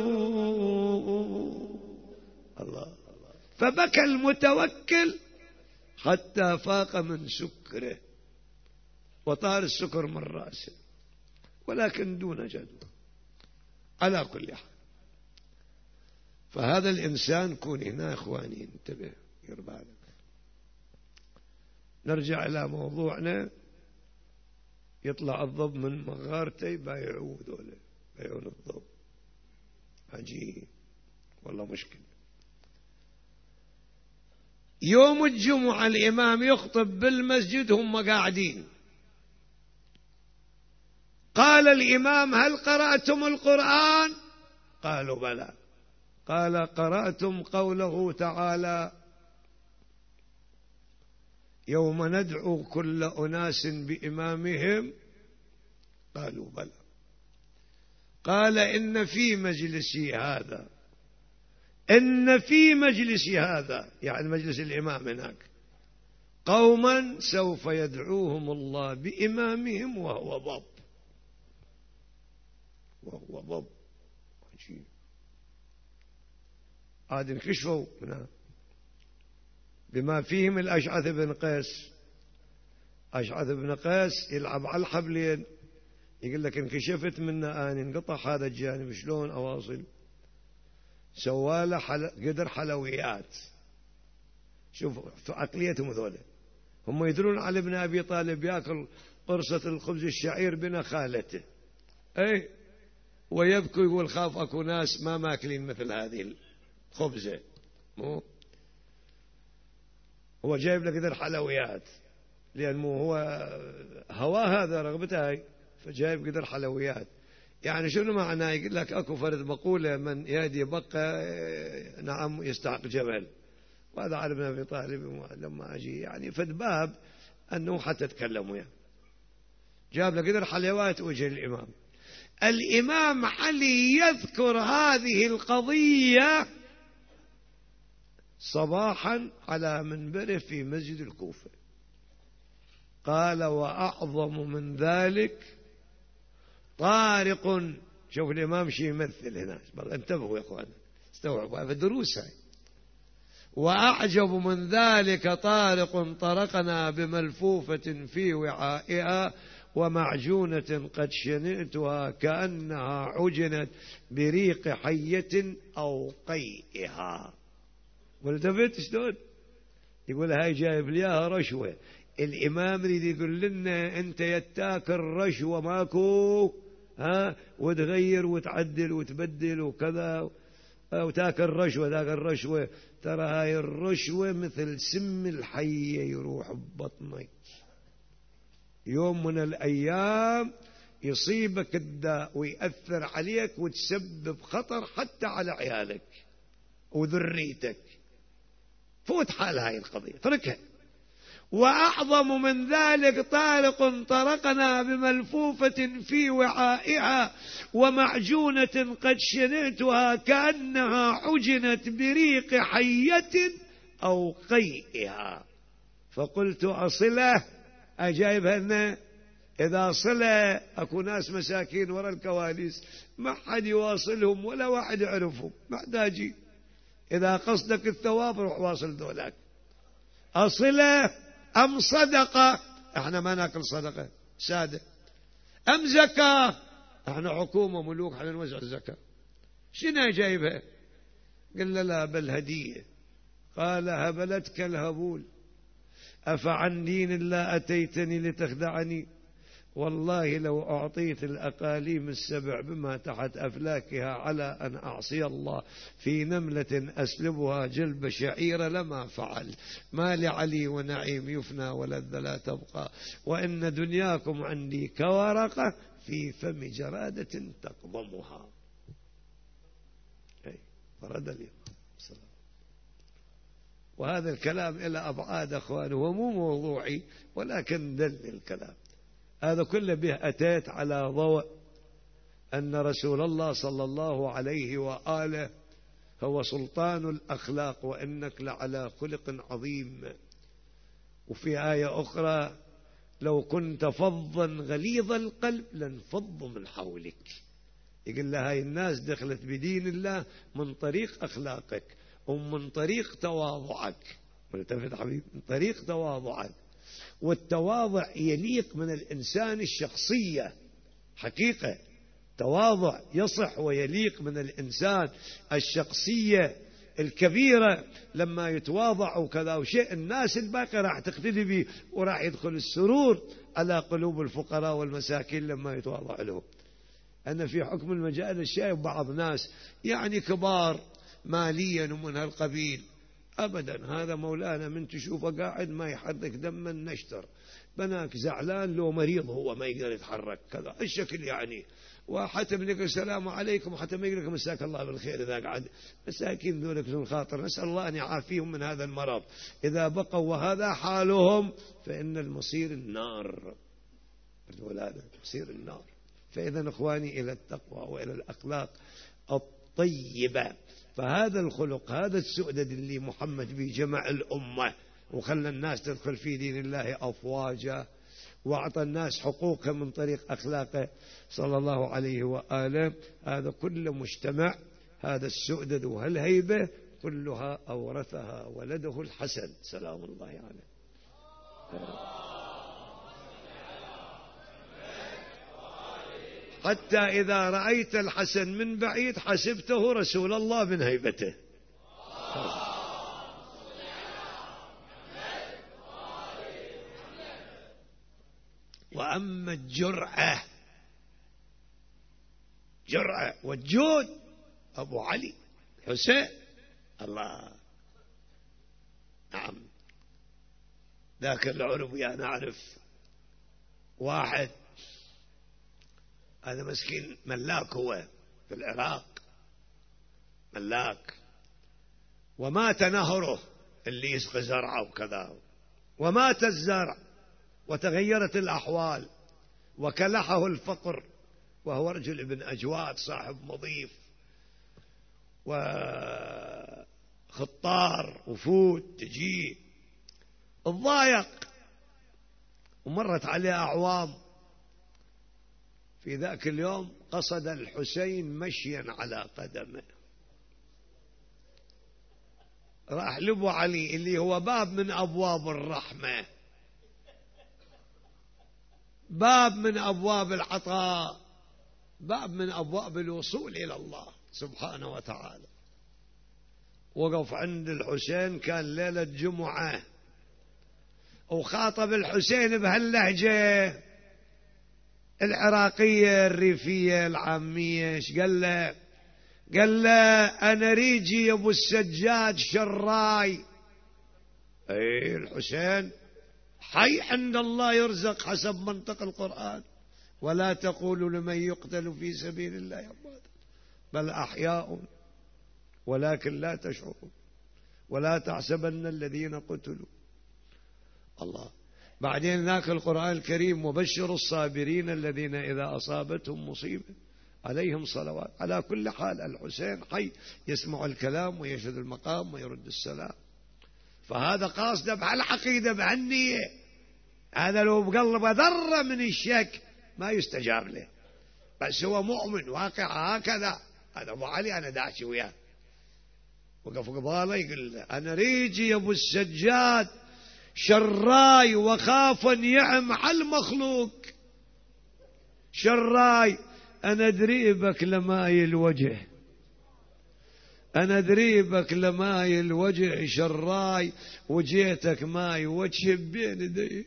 الله. فبكى المتوكل حتى فاق من سكره وطار السكر من رأسه، ولكن دون جدوى. على كل حال فهذا الإنسان كون هنا إخواني انتبه يربى لك. نرجع إلى موضوعنا. يطلع الضب من مغارته بايعوه ذولا، بايعون الضب. عجيب والله مشكلة. يوم الجمعة الإمام يخطب بالمسجد هم قاعدين، قال الإمام هل قرأتم القرآن؟ قالوا بلى. قال قرأتم قوله تعالى يوم ندعو كل أناس بإمامهم؟ قالوا بلى. قال إن في مجلسي هذا، إن في مجلسي هذا يعني مجلس الإمام هناك قوما سوف يدعوهم الله بإمامهم وهو ضب، وهو ضب. عجيب. عاد انكشفوا هنا بما فيهم الأشعث بن قيس. أشعث بن قيس يلعب على الحبلين، يقول لك انكشفت منا آن انقطع هذا الجانب شلون أواصل. سواله قدر حلويات. شوف عقليتهم ذولا، هم يدرون على ابن أبي طالب يأكل قرصة الخبز الشعير بنا خالته، أي ويبكي يقول خاف أكو ناس ما ماكلين مثل هذه الخبزة. مو هو جايب لك قدر حلويات، لأن مو هو هواه هذا رغبته هاي، فجايب قدر حلويات. يعني شنو معناه؟ يقول لك أكو فرد مقولة من يهدي بقى نعم يستحق جبل. وهذا على ابن أبي طالب لما أجي يعني فد باب أنه حتى تكلموا يعني. جاب له قدر حلويات وجه الإمام. الإمام علي يذكر هذه القضية صباحا على منبره في مسجد الكوفة. قال وأعظم من ذلك طارق. شوف الإمام شي يمثل هنا، انتبهوا يا أخوان استوعبوا في الدروس هاي. وأعجب من ذلك طارق طرقنا بملفوفة في وعائها ومعجونة قد شنئتها كأنها عجنت بريق حية أو قيئها. والتفت شلون يقول هاي جايب ليها رشوة. الإمام يريد يقول لنا أنت يتاكل رشوة ماكو وتغير وتعدل وتبدل وكذا وتاكل رشوة. ذاك الرشوة ترى هاي الرشوة مثل سم الحية يروح ببطنك، يوم من الأيام يصيبك الداء ويأثر عليك وتسبب خطر حتى على عيالك. وذريتك، فوت حال هاي القضية، اتركها. وأعظم من ذلك طارق طرقنا بملفوفة في وعائها ومعجونة قد شنئتها كأنها عجنت بريق حية أو قيئها، فقلت أصله أجايبها لنا. إذا صلة أكو ناس مساكين وراء الكواليس ما حد يواصلهم ولا واحد يعرفهم، محتاجين. إذا قصدك الثواب روح واصل ذولاك. أصلة أم صدقة؟ احنا ما ناكل صدقة سادة. أم زكاة؟ احنا حكومة ملوك احنا نوزع الزكاة. شنو جايبها؟ قلنا لا بل هدية. قال هبلتك الهبول أفعن دين الله أتيتني لتخدعني؟ والله لو أعطيت الأقاليم السبع بما تحت أفلاكها على أن أعصي الله في نملة أسلبها جلب شعير لما فعل. ما لعلي ونعيم يفنى ولذ لا تبقى، وإن دنياكم عندي كورقة في فم جرادة تقضمها. فرد اليوم. وهذا الكلام إلى أبعاد أخوانه، هو مو موضوعي ولكن دل الكلام هذا كله به أتيت على ضوء أن رسول الله صلى الله عليه وآله هو سلطان الأخلاق، وإنك لعلى خلق عظيم. وفي آية أخرى لو كنت فظا غليظ القلب لانفضوا من حولك. يقول لها هاي الناس دخلت بدين الله من طريق أخلاقك ومن طريق تواضعك. ملتفت حبيب، من طريق تواضعك. والتواضع يليق من الإنسان الشخصية حقيقة، تواضع يصح ويليق من الإنسان الشخصية الكبيرة لما يتواضع وكذا وشيء الناس الباقية راح تقتدي به، وراح يدخل السرور على قلوب الفقراء والمساكين لما يتواضع لهم. أنا في حكم المجال الشايف بعض ناس يعني كبار ماليا ومن هالقبيل، أبدا هذا مولانا من تشوفه قاعد ما يحرك دما نشتر، بناك زعلان لو مريض هو ما يقدر يتحرك كذا الشكل يعني. وحتى بنقول السلام عليكم وحتى ما يقول لك مساك الله بالخير إذا قعد. مساكين ذولك ذو الخاطر نسأل الله أن يعافيهم من هذا المرض. إذا بقوا وهذا حالهم فإن المصير النار، الولادة مصير النار. فإذا إخواني إلى التقوى وإلى الأخلاق الطيبة. فهذا الخلق هذا السؤدد اللي محمد به جمع الأمة وخلى الناس تدخل في دين الله أفواجا، وأعطى الناس حقوقها من طريق أخلاقه صلى الله عليه وآله. هذا كله مجتمع، هذا السؤدد وهالهيبة كلها أورثها ولده الحسن سلام الله عليه. حتى إذا رأيت الحسن من بعيد حسبته رسول الله من هيبته. وأما الجرأة جرأة والجود أبو علي حسين الله. نعم ذاك العربي أنا أعرف واحد هذا مسكين ملاك هو في العراق ملاك، ومات نهره اللي يسقي زرعه وكذا، ومات الزرع وتغيرت الأحوال وكلحه الفقر، وهو رجل ابن أجواد صاحب مضيف وخطار وفود تجيه، الضايق. ومرت عليه أعوام. في ذاك اليوم قصد الحسين مشيا على قدمه، راح لابو علي اللي هو باب من أبواب الرحمة، باب من أبواب العطاء، باب من أبواب الوصول إلى الله سبحانه وتعالى. وقف عند الحسين كان ليلة جمعة، وخاطب الحسين بهاللهجة العراقية الريفية العامية. ايش قال له؟ قال له أنا ريجي يا أبو السجاد شراي. أي الحسين حي عند الله يرزق حسب منطق القرآن، ولا تقولوا لمن يقتل في سبيل الله أموات بل أحياء ولكن لا تشعرون. ولا تحسبن الذين قتلوا الله. بعدين ذاك القرآن الكريم وبشر الصابرين الذين إذا أصابتهم مصيبة عليهم صلوات. على كل حال الحسين حي يسمع الكلام ويشهد المقام ويرد السلام. فهذا قاصده بهالعقيدة بهالنية. هذا لو بقلبه ذرة من الشك ما يستجاب له، بس هو مؤمن واقع هكذا. هذا أبو علي أنا داشي وياه، وقف قباله يقول له أنا ريجي يا أبو السجاد شراي وخاف يعم على المخلوق. شراي أنا دريبك لماي الوجه، أنا دريبك لماي الوجه شراي، وجيتك ماي وجه بين يدي.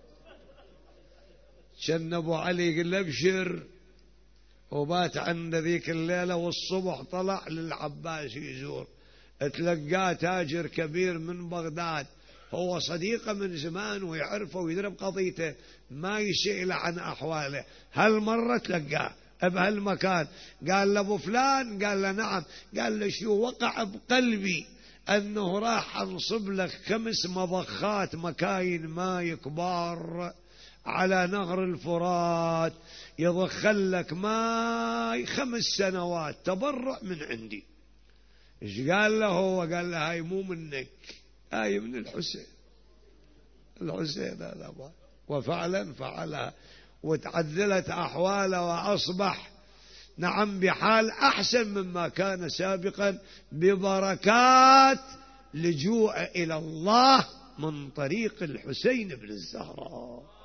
كان أبو علي يقول له ابشر، وبات عند ذيك الليلة، والصبح طلع للعباس يزور. تلقاه تاجر كبير من بغداد، هو صديقه من زمان ويعرفه ويدرب قضيته، ما يسأل عن أحواله. هالمرة تلقاه بهالمكان، قال له أبو فلان، قال له نعم، قال له شو وقع بقلبي أنه راح أنصب لك 5 مضخات مكاين ماء كبار على نهر الفرات، يضخل لك ماء 5 سنوات تبرع من عندي. ايش قال له هو؟ قال له هاي مو منك، هاي من الحسين. الحسين هذا. وفعلا فعلها وتعدلت أحواله، وأصبح نعم بحال أحسن مما كان سابقا، ببركات لجوء إلى الله من طريق الحسين بن الزهراء.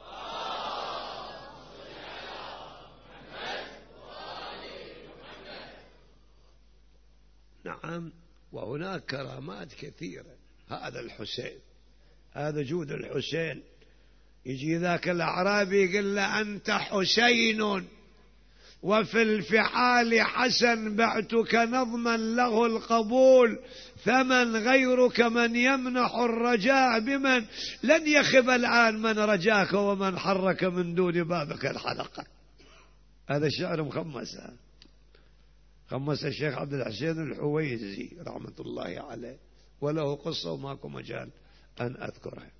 نعم. وهناك كرامات كثيرة. هذا الحسين، هذا جود الحسين. يجي ذاك الأعرابي يقول له أنت حسين وفي الفعال حسن، بعتك نظما له القبول، ثمن غيرك من يمنح الرجاء بمن لن يخب الآن من رجاك ومن حرك من دون بابك الحلقة. هذا الشعر مخمس، خمس الشيخ عبد الحسين الحويزي رحمة الله عليه، وله قصة وماكو مجال أن أذكرها.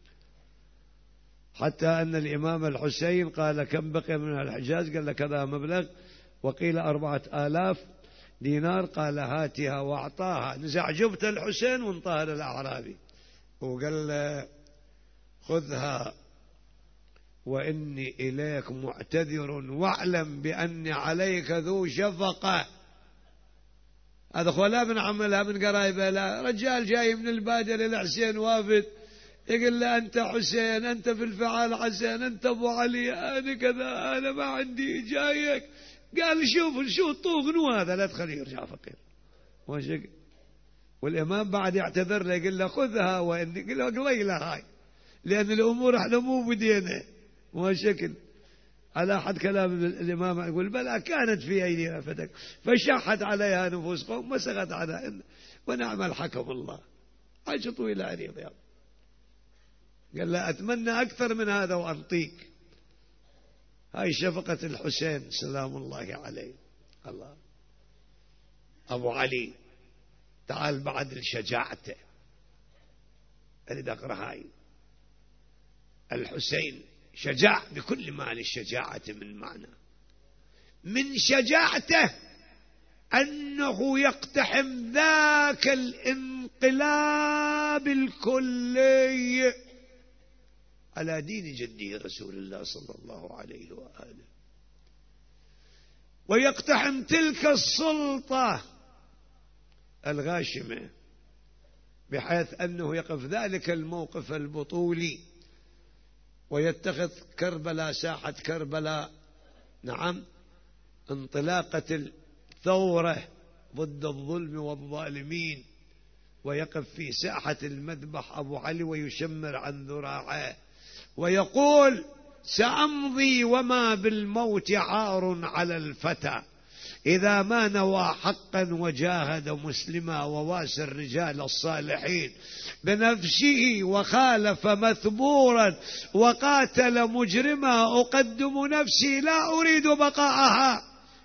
حتى أن الإمام الحسين قال كم بقي من الحجاز؟ قال له كذا مبلغ، وقيل 4000 دينار. قال هاتها، وأعطاها. نزع جبت الحسين وانطهر الأعرابي، وقال له خذها وإني إليك معتذر، واعلم بأني عليك ذو شفقة. هذا خلا من عملها من قرايبه. لا، رجال جاي من البادية للحسين وافد، يقول له أنت حسين، أنت في الفعال حسين، أنت أبو علي، أنا كذا، أنا ما عندي جايك. قال شوف شو طوغنو هذا، لا تخليه يرجع فقير. والإمام بعد يعتذر له، يقول له خذها وإني، يقول له قليلة هاي، لأن الأمور احنا مو بدينا وشكل. على أحد كلام الإمام يقول بلى كانت في أيدينا فتك فشحت عليها نفوس قوم مسغت على ونعم الحكم الله. عايش طويلة عريض يا. قال لا أتمنى أكثر من هذا وأنطيك. هاي شفقة الحسين سلام الله عليه. الله. أبو علي تعال بعد لشجاعته، أريد أقرأ هاي. الحسين شجاع بكل ما للشجاعة من معنى. من شجاعته أنه يقتحم ذاك الانقلاب الكلي على دين جده رسول الله صلى الله عليه وآله، ويقتحم تلك السلطة الغاشمة، بحيث أنه يقف ذلك الموقف البطولي ويتخذ كربلاء ساحة كربلاء. نعم، انطلاقة الثورة ضد الظلم والظالمين، ويقف في ساحة المذبح أبو علي ويشمر عن ذراعه ويقول سأمضي وما بالموت عار على الفتى، إذا ما نوى حقا وجاهد مسلما وواسى الرجال الصالحين بنفسه وخالف مثبورا وقاتل مجرما، أقدم نفسي لا أريد بقاءها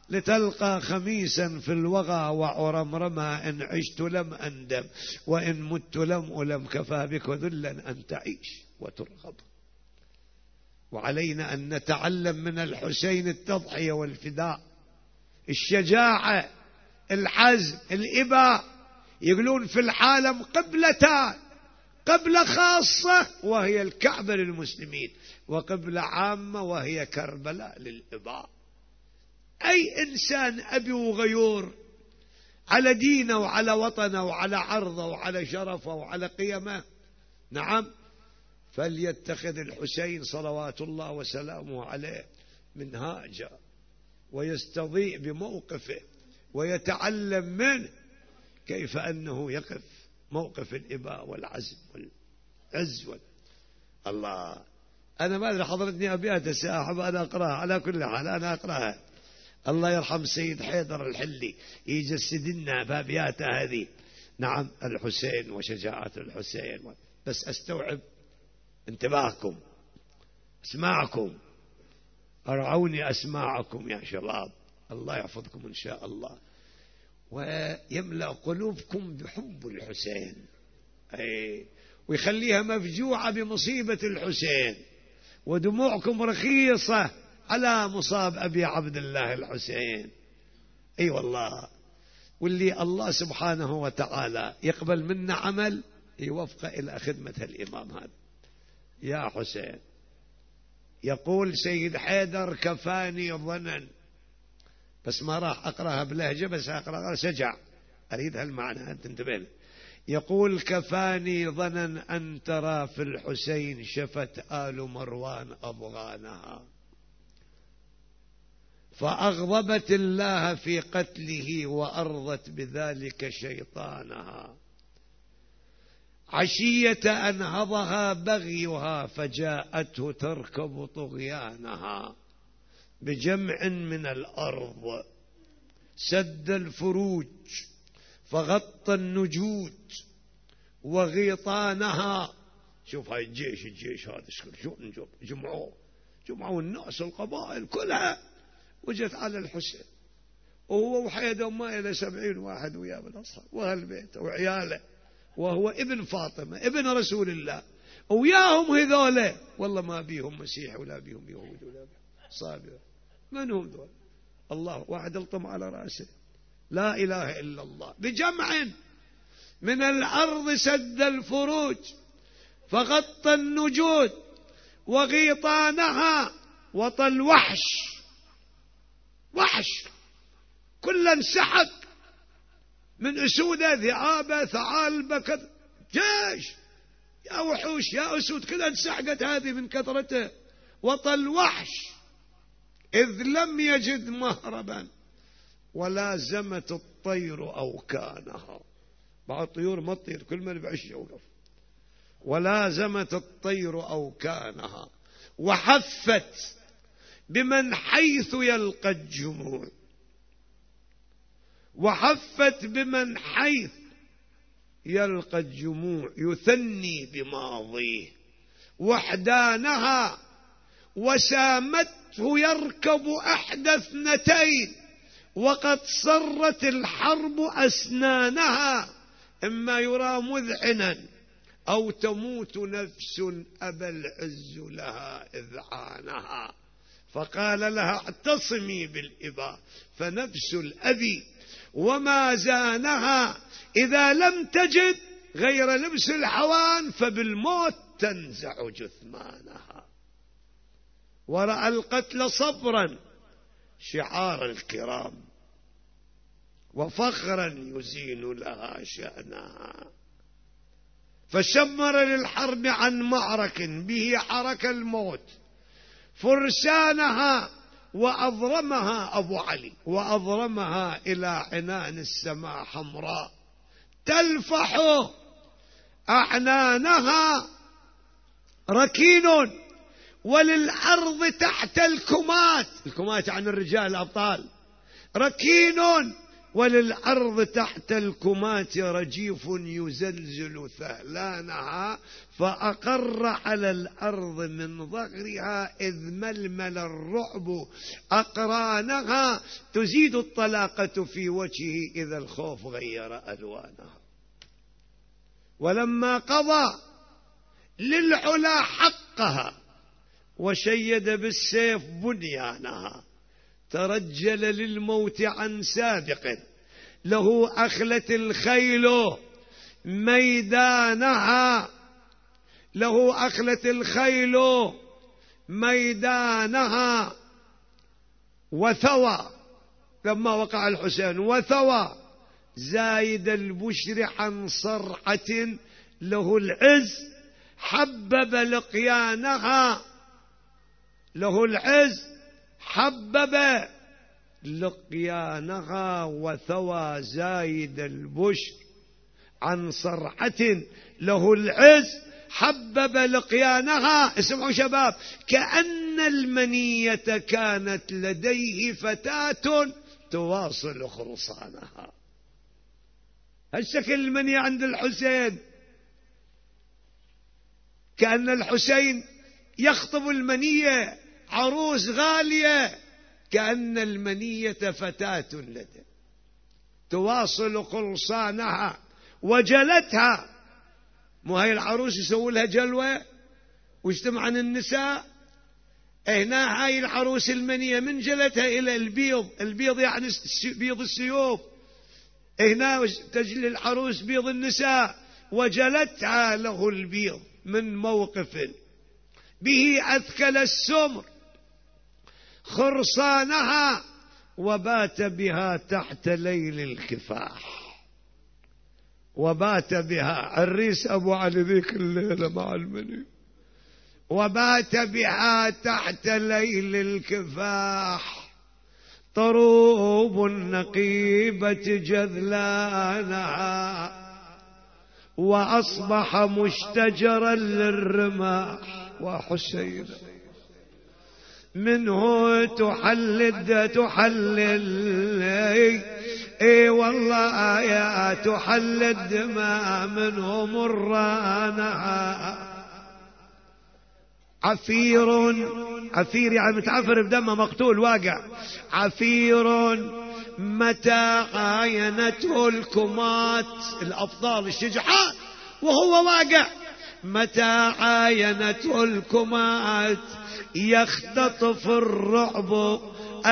لتلقى خميسا في الوغى وعرمرما، إن عشت لم أندم وإن مت لم ألم، كفى بك ذلا أن تعيش وترغب. وعلينا أن نتعلم من الحسين التضحية والفداء، الشجاعة، العزم، الإباء. يقولون في العالم قبلتان، قبلة خاصة وهي الكعبة للمسلمين، وقبلة عامة وهي كربلاء للإباء. أي إنسان أبي وغيور على دينه وعلى وطنه وعلى عرضه وعلى شرفه وعلى قيمه، نعم، فليتخذ الحسين صلوات الله وسلامه عليه منهاجا، ويستضيء بموقفه ويتعلم منه كيف أنه يقف موقف الإباء والعزم والعز الله. أنا ما أدري حضرتني أبيات أحب أنا أقرأها، على كل حال أنا أقرأها. الله يرحم سيد حيدر الحلي يجسد لنا بأبياته هذه، نعم، الحسين وشجاعة الحسين. بس أستوعب انتباهكم، اسمعكم، أرعوني أسماعكم يا شباب، الله يحفظكم إن شاء الله، ويملأ قلوبكم بحب الحسين، ويخليها مفجوعة بمصيبة الحسين، ودموعكم رخيصة على مصاب أبي عبد الله الحسين. أي والله. واللي الله سبحانه وتعالى يقبل منا عمل يوفق إلى خدمة الإمام هذا يا حسين. يقول سيد حيدر: كفاني ظنا، بس ما راح أقرأها بلهجة، بس أقرأها سجع، أريد هالمعنى أنت انتبه. يقول: كفاني ظنا أن ترى في الحسين شفت آل مروان أضغانها، فأغضبت الله في قتله وأرضت بذلك شيطانها، عشية أنهضها بغيها فجاءته تركب طغيانها، بجمع من الأرض سد الفروج فغطى النجود وغيطانها. شوف هاي الجيش هذا شلون جمعوا الناس القبائل كلها وجت على الحسين، وهو وحيده ما إلى 70 واحد وياه بالأصحاب وهالبيت وعياله، وهو ابن فاطمة ابن رسول الله، وياهم هذولا والله ما بيهم مسيح ولا بيهم يهود ولا بيهم صابر. من هم ذول؟ الله واحد الطم على رأسه، لا إله إلا الله. بجمع من الأرض سد الفروج فغطى النجود وغيطانها، وطى الوحش، وحش كلا انسحق من أسودة ذئابة ثعالبة كذا، جيش يا وحوش يا أسود كذا انسحقت هذه من كثرته. وطى الوحش إذ لم يجد مهربا ولازمت الطير أوكانها. بعض الطيور ما تطير، كل من بعش يوقف. ولازمت الطير أوكانها وحفت بمن حيث يلقى الجموع، وحفت بمن حيث يلقى الجموع يثني بماضيه وحدانها، وسامته يركب إحدى اثنتين وقد صرت الحرب أسنانها، إما يرى مذعنا أو تموت نفس أبى العز لها إذعانها. فقال لها: اعتصمي بالإباء فنفس الأبي وما زانها، إذا لم تجد غير لبس الحوان فبالموت تنزع جثمانها. ورأى القتل صبرا شعار الكرام وفخرا يزين لها شأنها، فشمر للحرب عن معرك به حرك الموت فرسانها، وأضرمها أبو علي وأضرمها إلى عنان السماء حمراء تلفح أعنانها. ركين وللأرض تحت الكمات، الكمات عن الرجال الأبطال، ركين وللأرض تحت الكمات رجيف يزلزل ثهلانها، فأقر على الأرض من ظهرها إذ ململ الرعب أقرانها، تزيد الطلاقة في وجهه إذا الخوف غير ألوانها. ولما قضى للعلا حقها وشيد بالسيف بنيانها، ترجل للموت عن سابق، له أخلت الخيل ميدانها، له أخلت الخيل ميدانها، وثوى لما وقع الحسين، وثوى زايد البشر عن صرعة، له العز حبب لقيانها، له العز حبب لقيانها، وثوى زايد البشر عن صرعة، له العز حبب لقيانها. اسمعوا شباب، كأن المنية كانت لديه فتاة تواصل خرصانها. هالشكل المنية عند الحسين، كأن الحسين يخطب المنية عروس غالية، كأن المنية فتاة لديه تواصل خرصانها وجلتها. مو هاي العروس يسوي لها جلوة واجتمع عن النساء، هنا هاي العروس المنية من جلتها إلى البيض، البيض يعني بيض السيوف، هنا تجلي العروس بيض النساء، وجلتها له البيض من موقف به أثكل السمر خرصانها، وبات بها تحت ليل الكفاح، وبات بها عريس أبو علي ذيك الليلة مع المني، وبات بها تحت ليل الكفاح، طروب النقيبة جذلانها، وأصبح مشتجرا للرماح. وحسين منه تحلل اي والله يا تحل الدماء منه مرانها. عفير يعني متعفر بدمه، مقتول واقع. عفير متى عاينته الكمات، الأبطال الشجعان وهو واقع، متى عاينته الكمات يختطف الرعب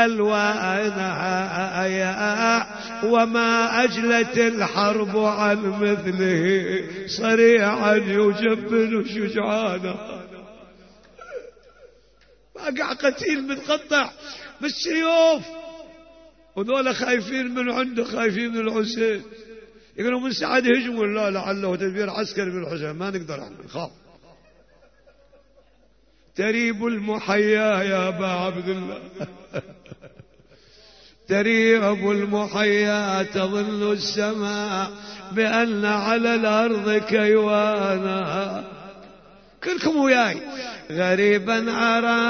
ألوانها، وما أجلت الحرب عن مثله صريعا يجبن شجعانا. واقع قتيل متقطع بالسيوف، وذولا خايفين من عنده، خايفين من الحسين، يقولوا من سعد هجموا، لا لعله تدبير عسكري بالحسين، ما نقدر احنا نخاف. تريب المحيا يا أبا عبد الله تريب المحيا تظل السماء بأن على الأرض كيوانا. كلكم وياي. غريبا أرى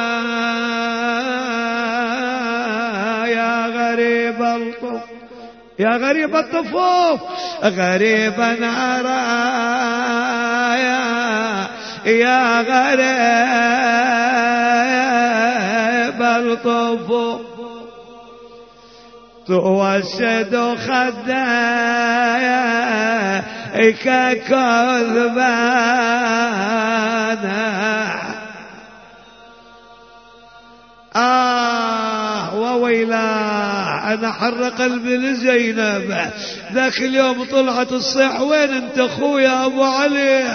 يا غريب الطف، يا غريب الطفوف، غريبا أرى يا غريب الطفوف، توسد خداياك كذبانا. وويلا أنا حر قلبي لزينب، ذاك اليوم طلعت الصيح، وين انت اخويا ابو علي،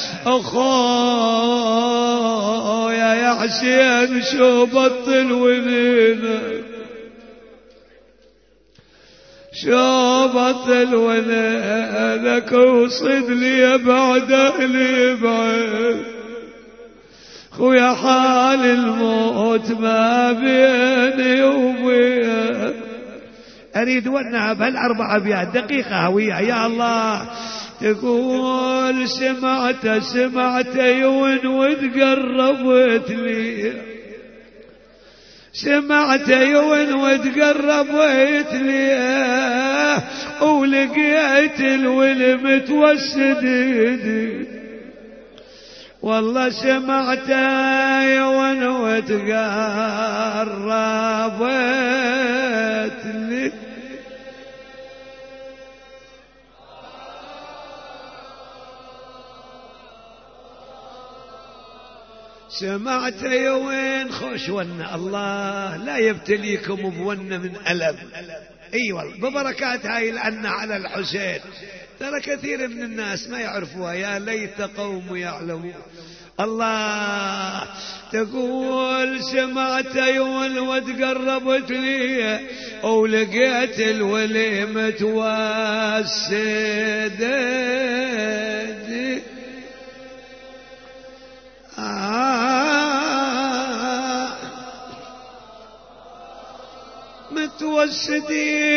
اخويا يا حسين شو بطل ونينك، شو بطل ونينك، وصد لي بعد اهلي بعيد، خويا حال الموت ما بيني وبينك. أريد ونها بهالأربع أبيات دقيقة هوية. يا الله تقول سمعت يون وتقربت لي، سمعت يون وتقربت لي ولقيت الولد متوسد، والله سمعت يون وتقربت لي. سمعت يا وين خوش ونة، الله لا يبتليكم بونة من ألم. اي والله ببركات هاي العنة على الحسين. ترى كثير من الناس ما يعرفوها، يا ليت قوم يعلمون. الله تقول سمعت يوم وتقربت لي ولقيت الولي متوسد، متوسد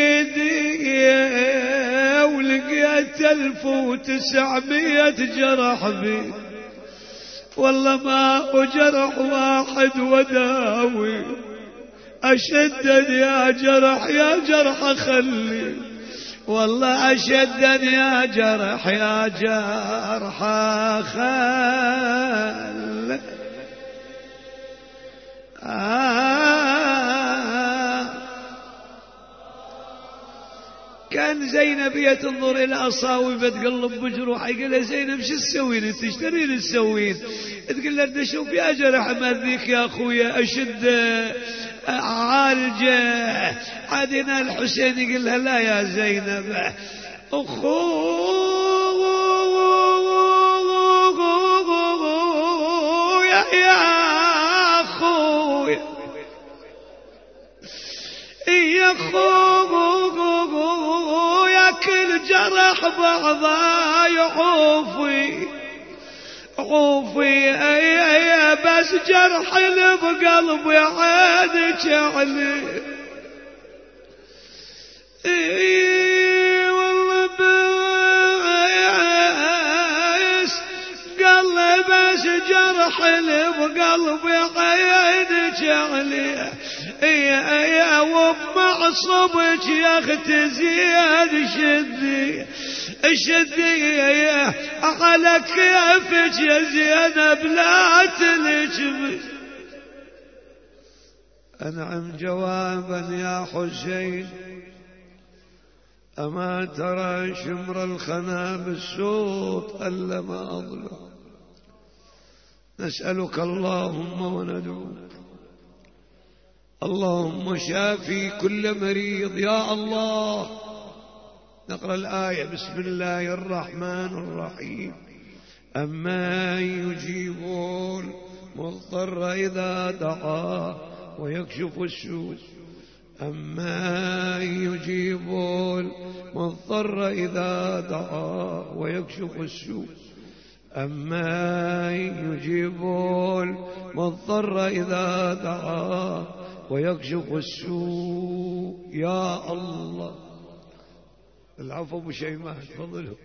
ولقيت 1900 جرح بي، والله ما جرح واحد وداوي، أشدد يا جرح يا جرح خلي، والله أشدد يا جرح يا جرح خلي. كان زينب تنظر إلى أصاوبة تقلب بجروح، يقول لها زينب شو تسوين انت، ايش تريد تسوين؟ تقول له بدي اشوف يا جرح مذيك يا اخويا اشد عالجه. عادنا الحسين يقول لها لا يا زينب اخويا يا اخويا يا اخويا كل جرح بعضا يعوفي عوفي اي بس جرح اللي بقلبي عينك علي. اي والله بس قلبي بس جرح اللي بقلبي عينك علي. اي وبمعصبك يا اختي زياد شدي شدي على كيفك يا زينب لا تلجمي. أنعم جوابا يا حسين، أما ترى شمر الخنا بالصوت ألا ما أظلم. نسألك اللهم وندعوك اللهم شافي كل مريض يا الله. نقرأ الآية بسم الله الرحمن الرحيم. أما يجيب المضطر إذا دعاه ويكشف السوء، أما يجيب المضطر إذا دعاه ويكشف السوء، أما يجيب المضطر إذا دعاه ويكشف السوء يا الله. العفو ابو شيماء تفضلوا.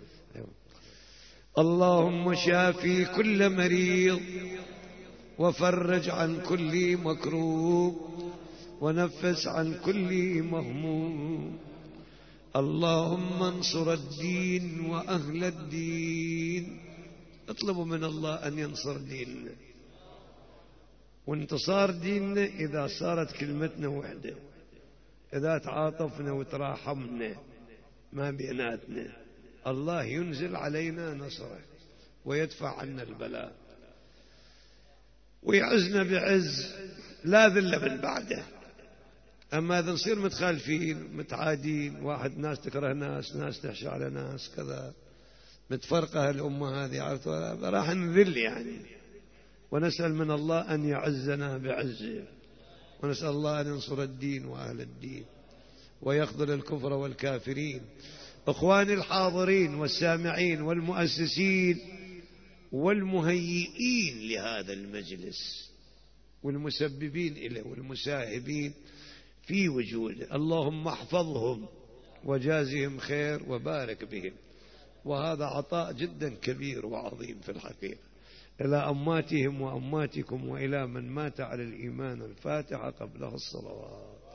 اللهم شافي كل مريض وفرج عن كل مكروب ونفس عن كل مهموم. اللهم انصر الدين وأهل الدين. اطلبوا من الله أن ينصر ديننا، وانتصار ديننا إذا صارت كلمتنا وحدة، إذا تعاطفنا وتراحمنا ما بيناتنا، الله ينزل علينا نصره ويدفع عنا البلاء ويعزنا بعز لا ذل من بعده. أما إذا نصير متخالفين متعادين، واحد ناس تكره ناس، ناس تحشى على ناس كذا، متفرقة الأمة هذه، عرفتوا راح نذل يعني. ونسأل من الله أن يعزنا بعزه، ونسأل الله أن ينصر الدين وأهل الدين ويخذل الكفر والكافرين. أخواني الحاضرين والسامعين والمؤسسين والمهيئين لهذا المجلس والمسببين إليه والمساهبين في وجوده، اللهم احفظهم وجازهم خير وبارك بهم. وهذا عطاء جدا كبير وعظيم في الحقيقة. إلى أماتهم وأماتكم وإلى من مات على الإيمان. الفاتحة قبلها الصلوات.